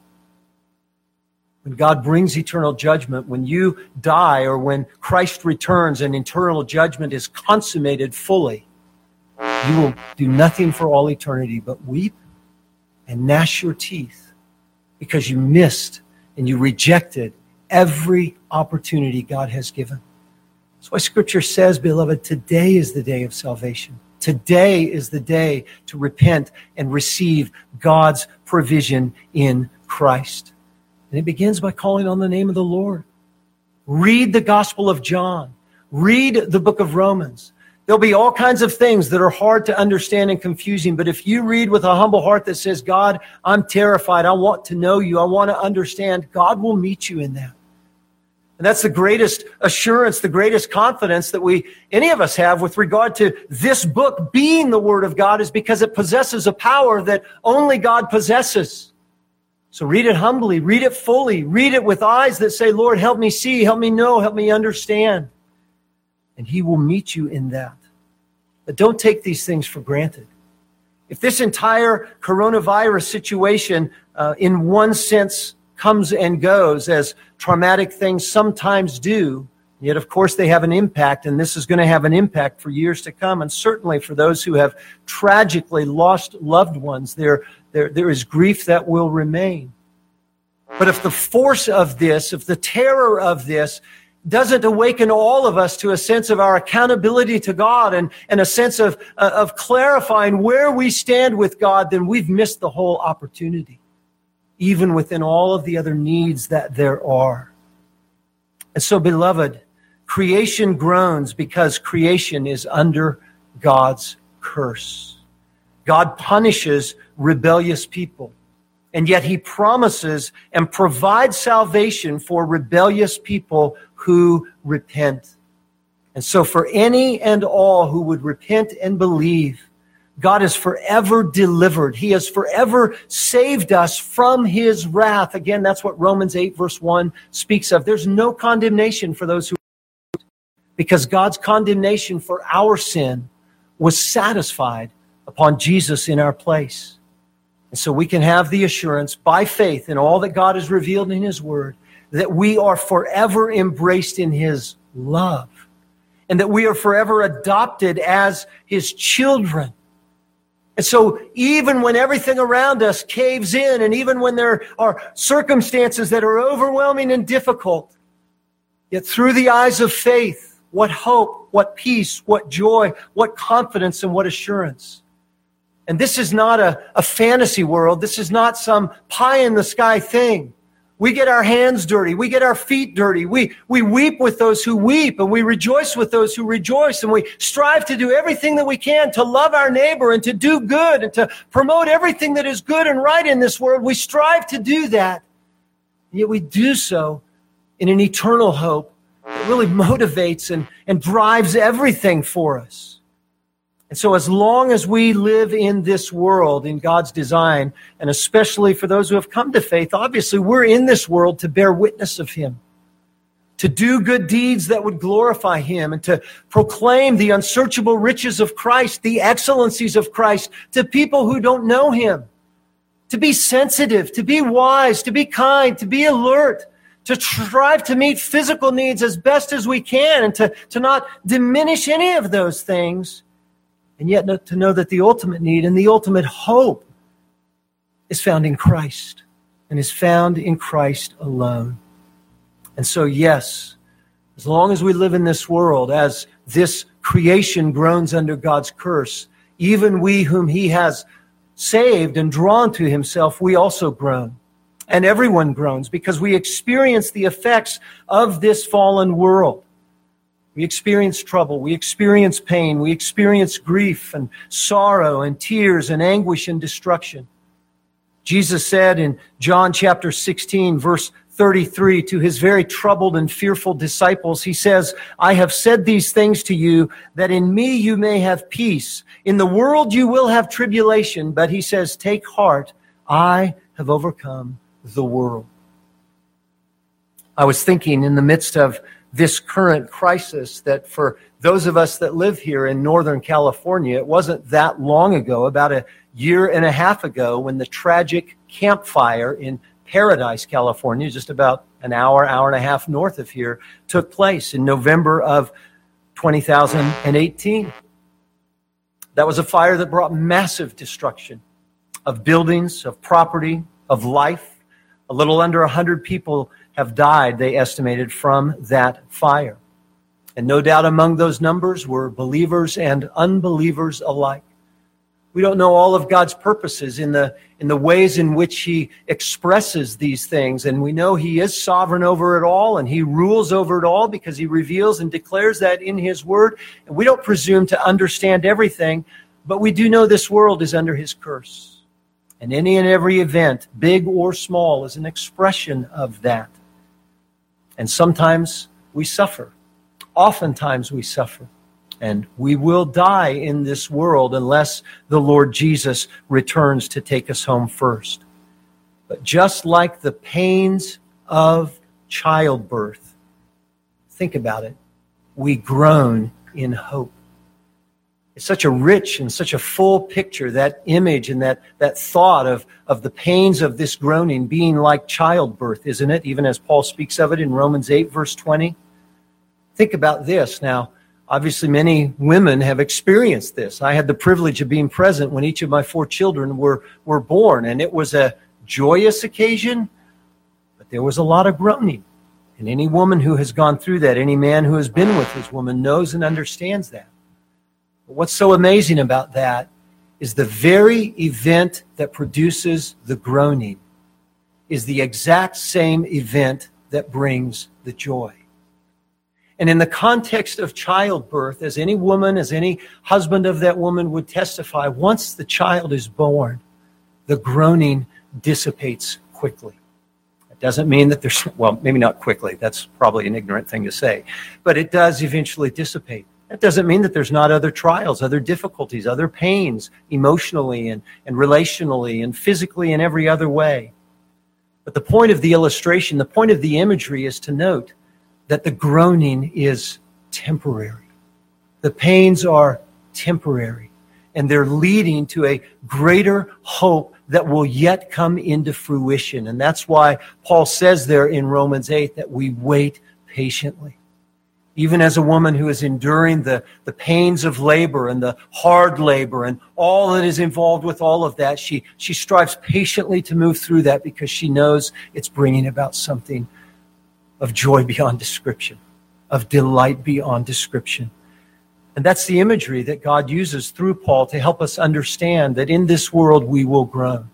when God brings eternal judgment, when you die, or when Christ returns and eternal judgment is consummated fully, you will do nothing for all eternity but weep and gnash your teeth because you missed and you rejected every opportunity God has given. That's why Scripture says, beloved, today is the day of salvation. Today is the day to repent and receive God's provision in Christ. And it begins by calling on the name of the Lord. Read the Gospel of John. Read the book of Romans. There'll be all kinds of things that are hard to understand and confusing, but if you read with a humble heart that says, God, I'm terrified, I want to know you, I want to understand, God will meet you in that. And that's the greatest assurance, the greatest confidence that any of us have with regard to this book being the Word of God, is because it possesses a power that only God possesses. So read it humbly, read it fully, read it with eyes that say, Lord, help me see, help me know, help me understand. And He will meet you in that. But don't take these things for granted. If this entire coronavirus situation, in one sense, comes and goes as traumatic things sometimes do, yet of course they have an impact, and this is going to have an impact for years to come, and certainly for those who have tragically lost loved ones, there is grief that will remain. But if the force of this, if the terror of this doesn't awaken all of us to a sense of our accountability to God and a sense of clarifying where we stand with God, then we've missed the whole opportunity, even within all of the other needs that there are. And so, beloved, creation groans because creation is under God's curse. God punishes rebellious people, and yet He promises and provides salvation for rebellious people who repent. And so for any and all who would repent and believe, God is forever delivered. He has forever saved us from His wrath. Again, that's what Romans 8 verse 1 speaks of. There's no condemnation for those who, because God's condemnation for our sin was satisfied upon Jesus in our place. And so we can have the assurance by faith in all that God has revealed in His Word that we are forever embraced in His love, and that we are forever adopted as His children. And so even when everything around us caves in, and even when there are circumstances that are overwhelming and difficult, yet through the eyes of faith, what hope, what peace, what joy, what confidence, and what assurance. And this is not a fantasy world. This is not some pie-in-the-sky thing. We get our hands dirty. We get our feet dirty. We weep with those who weep, and we rejoice with those who rejoice, and we strive to do everything that we can to love our neighbor and to do good and to promote everything that is good and right in this world. We strive to do that, and yet we do so in an eternal hope that really motivates and drives everything for us. And so as long as we live in this world, in God's design, and especially for those who have come to faith, obviously we're in this world to bear witness of Him, to do good deeds that would glorify Him, and to proclaim the unsearchable riches of Christ, the excellencies of Christ to people who don't know Him, to be sensitive, to be wise, to be kind, to be alert, to strive to meet physical needs as best as we can, and to not diminish any of those things, and yet to know that the ultimate need and the ultimate hope is found in Christ, and is found in Christ alone. And so, yes, as long as we live in this world, as this creation groans under God's curse, even we whom He has saved and drawn to Himself, we also groan. And everyone groans because we experience the effects of this fallen world. We experience trouble, we experience pain, we experience grief and sorrow and tears and anguish and destruction. Jesus said in John chapter 16, verse 33, to His very troubled and fearful disciples, He says, I have said these things to you, that in me you may have peace. In the world you will have tribulation, but He says, take heart, I have overcome the world. I was thinking in the midst of this current crisis that for those of us that live here in Northern California, it wasn't that long ago, about a year and a half ago, when the tragic Camp Fire in Paradise, California, just about an hour and a half north of here, took place in November of 2018. That was a fire that brought massive destruction of buildings, of property, of life. A little under 100 people have died, they estimated, from that fire. And no doubt among those numbers were believers and unbelievers alike. We don't know all of God's purposes in the ways in which He expresses these things. And we know He is sovereign over it all, and He rules over it all because He reveals and declares that in His Word. And we don't presume to understand everything, but we do know this world is under His curse. And any and every event, big or small, is an expression of that. And sometimes we suffer. Oftentimes we suffer. And we will die in this world unless the Lord Jesus returns to take us home first. But just like the pains of childbirth, think about it, we groan in hope. It's such a rich and such a full picture, that image and that thought of the pains of this groaning being like childbirth, isn't it? Even as Paul speaks of it in Romans 8, verse 20. Think about this now. Obviously, many women have experienced this. I had the privilege of being present when each of my 4 children were born, and it was a joyous occasion, but there was a lot of groaning. And any woman who has gone through that, any man who has been with his woman knows and understands that. But what's so amazing about that is the very event that produces the groaning is the exact same event that brings the joy. And in the context of childbirth, as any woman, as any husband of that woman would testify, once the child is born, the groaning dissipates quickly. It doesn't mean that there's, well, maybe not quickly, that's probably an ignorant thing to say, but it does eventually dissipate. That doesn't mean that there's not other trials, other difficulties, other pains, emotionally and relationally and physically and every other way. But the point of the illustration, the point of the imagery is to note that the groaning is temporary. The pains are temporary, and they're leading to a greater hope that will yet come into fruition. And that's why Paul says there in Romans 8 that we wait patiently. Even as a woman who is enduring the pains of labor and the hard labor and all that is involved with all of that, she strives patiently to move through that because she knows it's bringing about something of joy beyond description, of delight beyond description. And that's the imagery that God uses through Paul to help us understand that in this world we will groan.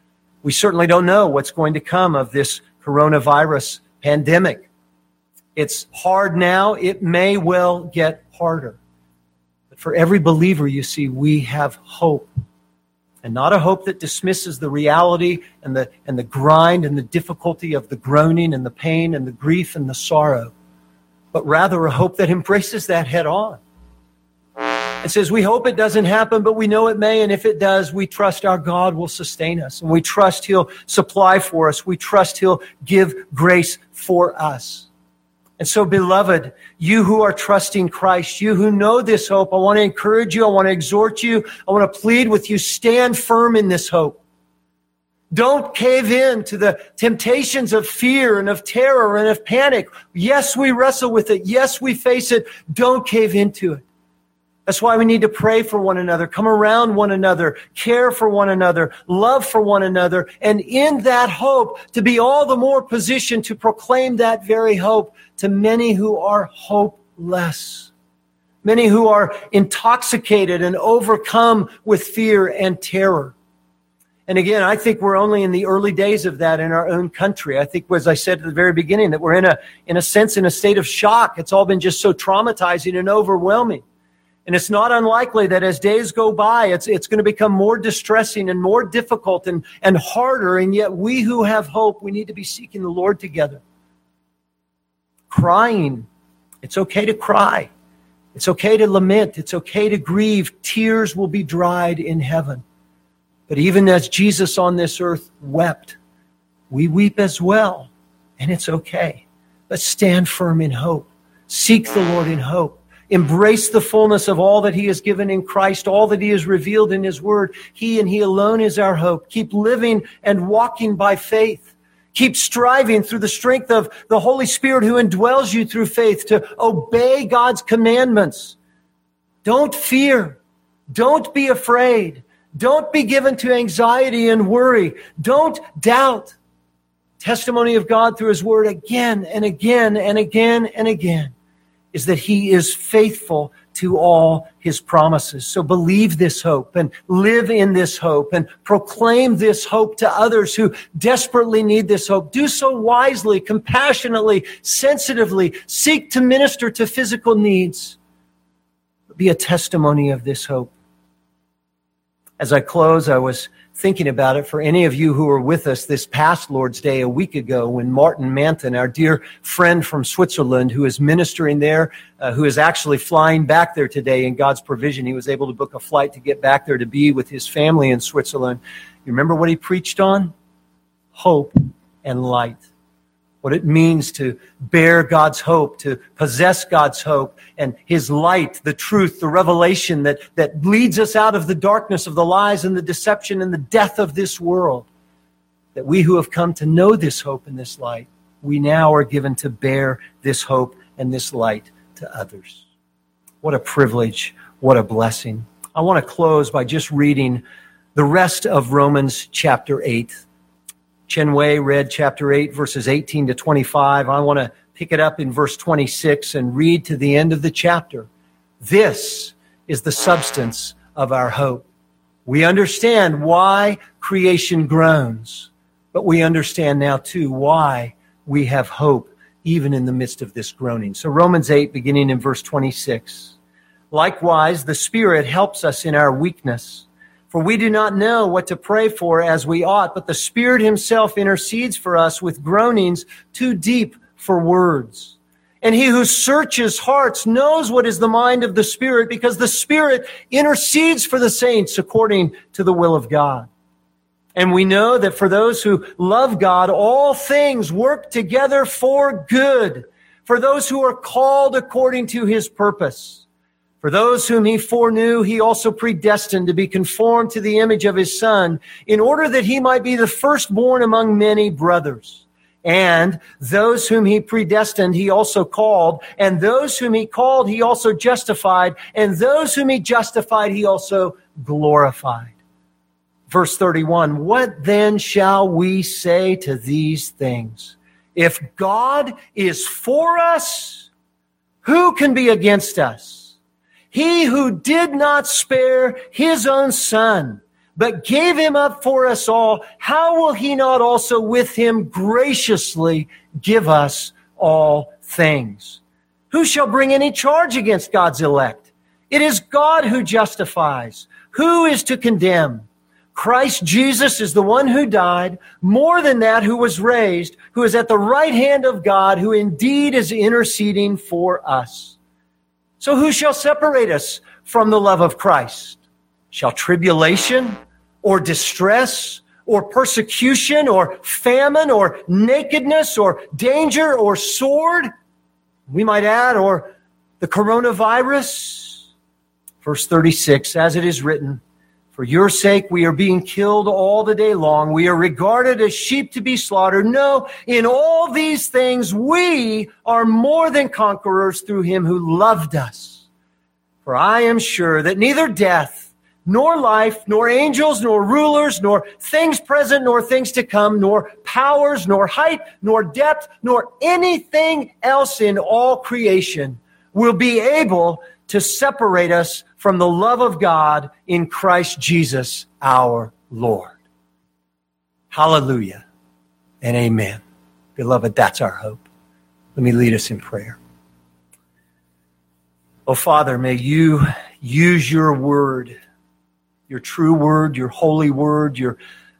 We certainly don't know what's going to come of this coronavirus pandemic. It's hard now. It may well get harder. But for every believer, you see, we have hope. And not a hope that dismisses the reality and the grind and the difficulty of the groaning and the pain and the grief and the sorrow, but rather a hope that embraces that head on. It says, we hope it doesn't happen, but we know it may. And if it does, we trust our God will sustain us. And we trust He'll supply for us. We trust He'll give grace for us. And so, beloved, you who are trusting Christ, you who know this hope, I want to encourage you. I want to exhort you. I want to plead with you. Stand firm in this hope. Don't cave in to the temptations of fear and of terror and of panic. Yes, we wrestle with it. Yes, we face it. Don't cave into it. That's why we need to pray for one another, come around one another, care for one another, love for one another, and in that hope to be all the more positioned to proclaim that very hope to many who are hopeless, many who are intoxicated and overcome with fear and terror. And again, I think we're only in the early days of that in our own country. I think, as I said at the very beginning, that we're in a sense in a state of shock. It's all been just so traumatizing and overwhelming. And it's not unlikely that as days go by, it's going to become more distressing and more difficult and harder. And yet we who have hope, we need to be seeking the Lord together. Crying. It's okay to cry. It's okay to lament. It's okay to grieve. Tears will be dried in heaven. But even as Jesus on this earth wept, we weep as well. And it's okay. But stand firm in hope. Seek the Lord in hope. Embrace the fullness of all that He has given in Christ, all that He has revealed in His Word. He and He alone is our hope. Keep living and walking by faith. Keep striving through the strength of the Holy Spirit who indwells you through faith to obey God's commandments. Don't fear. Don't be afraid. Don't be given to anxiety and worry. Don't doubt. Testimony of God through His Word again and again and again and again is that He is faithful to all His promises. So believe this hope and live in this hope and proclaim this hope to others who desperately need this hope. Do so wisely, compassionately, sensitively. Seek to minister to physical needs. Be a testimony of this hope. As I close, I was thinking about it for any of you who were with us this past Lord's Day a week ago when Martin Manton, our dear friend from Switzerland who is ministering there, who is actually flying back there today in God's provision. He was able to book a flight to get back there to be with his family in Switzerland. You remember what he preached on? Hope and light. What it means to bear God's hope, to possess God's hope, and His light, the truth, the revelation that leads us out of the darkness of the lies and the deception and the death of this world. That we who have come to know this hope and this light, we now are given to bear this hope and this light to others. What a privilege, what a blessing. I want to close by just reading the rest of Romans chapter 8. Chen Wei read chapter 8, verses 18 to 25. I want to pick it up in verse 26 and read to the end of the chapter. This is the substance of our hope. We understand why creation groans, but we understand now too why we have hope even in the midst of this groaning. So Romans 8, beginning in verse 26. Likewise, the Spirit helps us in our weakness. For we do not know what to pray for as we ought, but the Spirit Himself intercedes for us with groanings too deep for words. And He who searches hearts knows what is the mind of the Spirit, because the Spirit intercedes for the saints according to the will of God. And we know that for those who love God, all things work together for good, for those who are called according to His purpose. For those whom He foreknew, He also predestined to be conformed to the image of His Son, in order that He might be the firstborn among many brothers. And those whom He predestined, He also called. And those whom He called, He also justified. And those whom He justified, He also glorified. Verse 31, what then shall we say to these things? If God is for us, who can be against us? He who did not spare His own Son, but gave Him up for us all, how will He not also with Him graciously give us all things? Who shall bring any charge against God's elect? It is God who justifies. Who is to condemn? Christ Jesus is the one who died, more than that, who was raised, who is at the right hand of God, who indeed is interceding for us. So who shall separate us from the love of Christ? Shall tribulation or distress or persecution or famine or nakedness or danger or sword? We might add, or the coronavirus. Verse 36, as it is written, for your sake we are being killed all the day long. We are regarded as sheep to be slaughtered. No, in all these things we are more than conquerors through him who loved us. For I am sure that neither death, nor life, nor angels, nor rulers, nor things present, nor things to come, nor powers, nor height, nor depth, nor anything else in all creation will be able to separate us from the love of God in Christ Jesus our Lord. Hallelujah and amen. Beloved, that's our hope. Let me lead us in prayer. Oh, Father, may you use your word, your true word, your holy word, your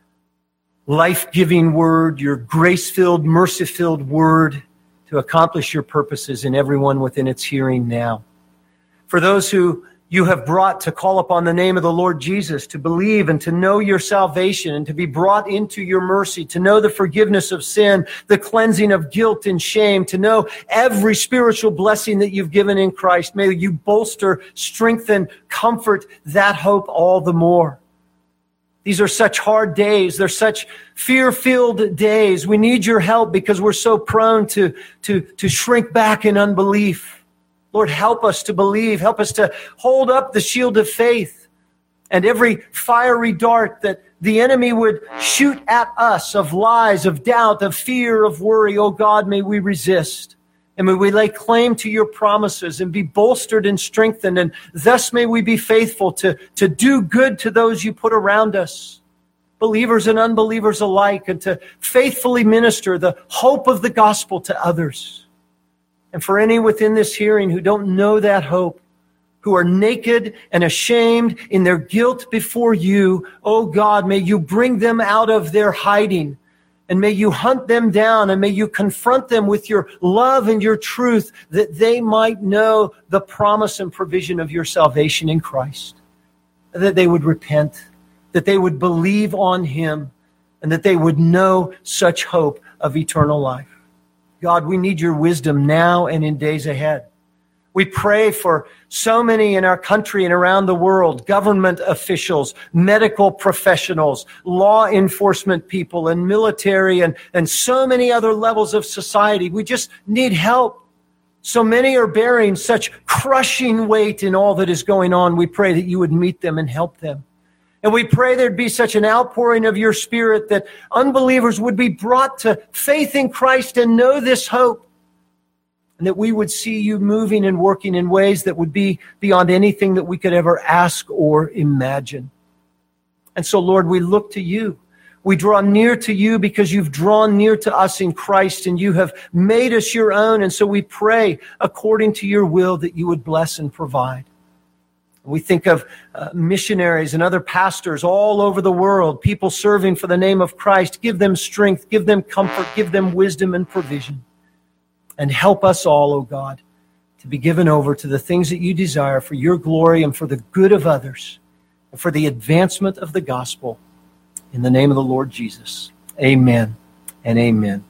life-giving word, your grace-filled, mercy-filled word to accomplish your purposes in everyone within its hearing now. For those who you have brought to call upon the name of the Lord Jesus, to believe and to know your salvation and to be brought into your mercy, to know the forgiveness of sin, the cleansing of guilt and shame, to know every spiritual blessing that you've given in Christ. May you bolster, strengthen, comfort that hope all the more. These are such hard days. They're such fear-filled days. We need your help because we're so prone to shrink back in unbelief. Lord, help us to believe. Help us to hold up the shield of faith and every fiery dart that the enemy would shoot at us of lies, of doubt, of fear, of worry. Oh God, may we resist. And may we lay claim to your promises and be bolstered and strengthened. And thus may we be faithful to do good to those you put around us, believers and unbelievers alike, and to faithfully minister the hope of the gospel to others. And for any within this hearing who don't know that hope, who are naked and ashamed in their guilt before you, oh God, may you bring them out of their hiding, and may you hunt them down, and may you confront them with your love and your truth, that they might know the promise and provision of your salvation in Christ, that they would repent, that they would believe on him, and that they would know such hope of eternal life. God, we need your wisdom now and in days ahead. We pray for so many in our country and around the world, government officials, medical professionals, law enforcement people, and military, and so many other levels of society. We just need help. So many are bearing such crushing weight in all that is going on. We pray that you would meet them and help them. And we pray there'd be such an outpouring of your Spirit that unbelievers would be brought to faith in Christ and know this hope. And that we would see you moving and working in ways that would be beyond anything that we could ever ask or imagine. And so, Lord, we look to you. We draw near to you because you've drawn near to us in Christ and you have made us your own. And so we pray according to your will that you would bless and provide. We think of missionaries and other pastors all over the world, people serving for the name of Christ. Give them strength, give them comfort, give them wisdom and provision. And help us all, O God, to be given over to the things that you desire for your glory and for the good of others, and for the advancement of the gospel. In the name of the Lord Jesus, amen and amen.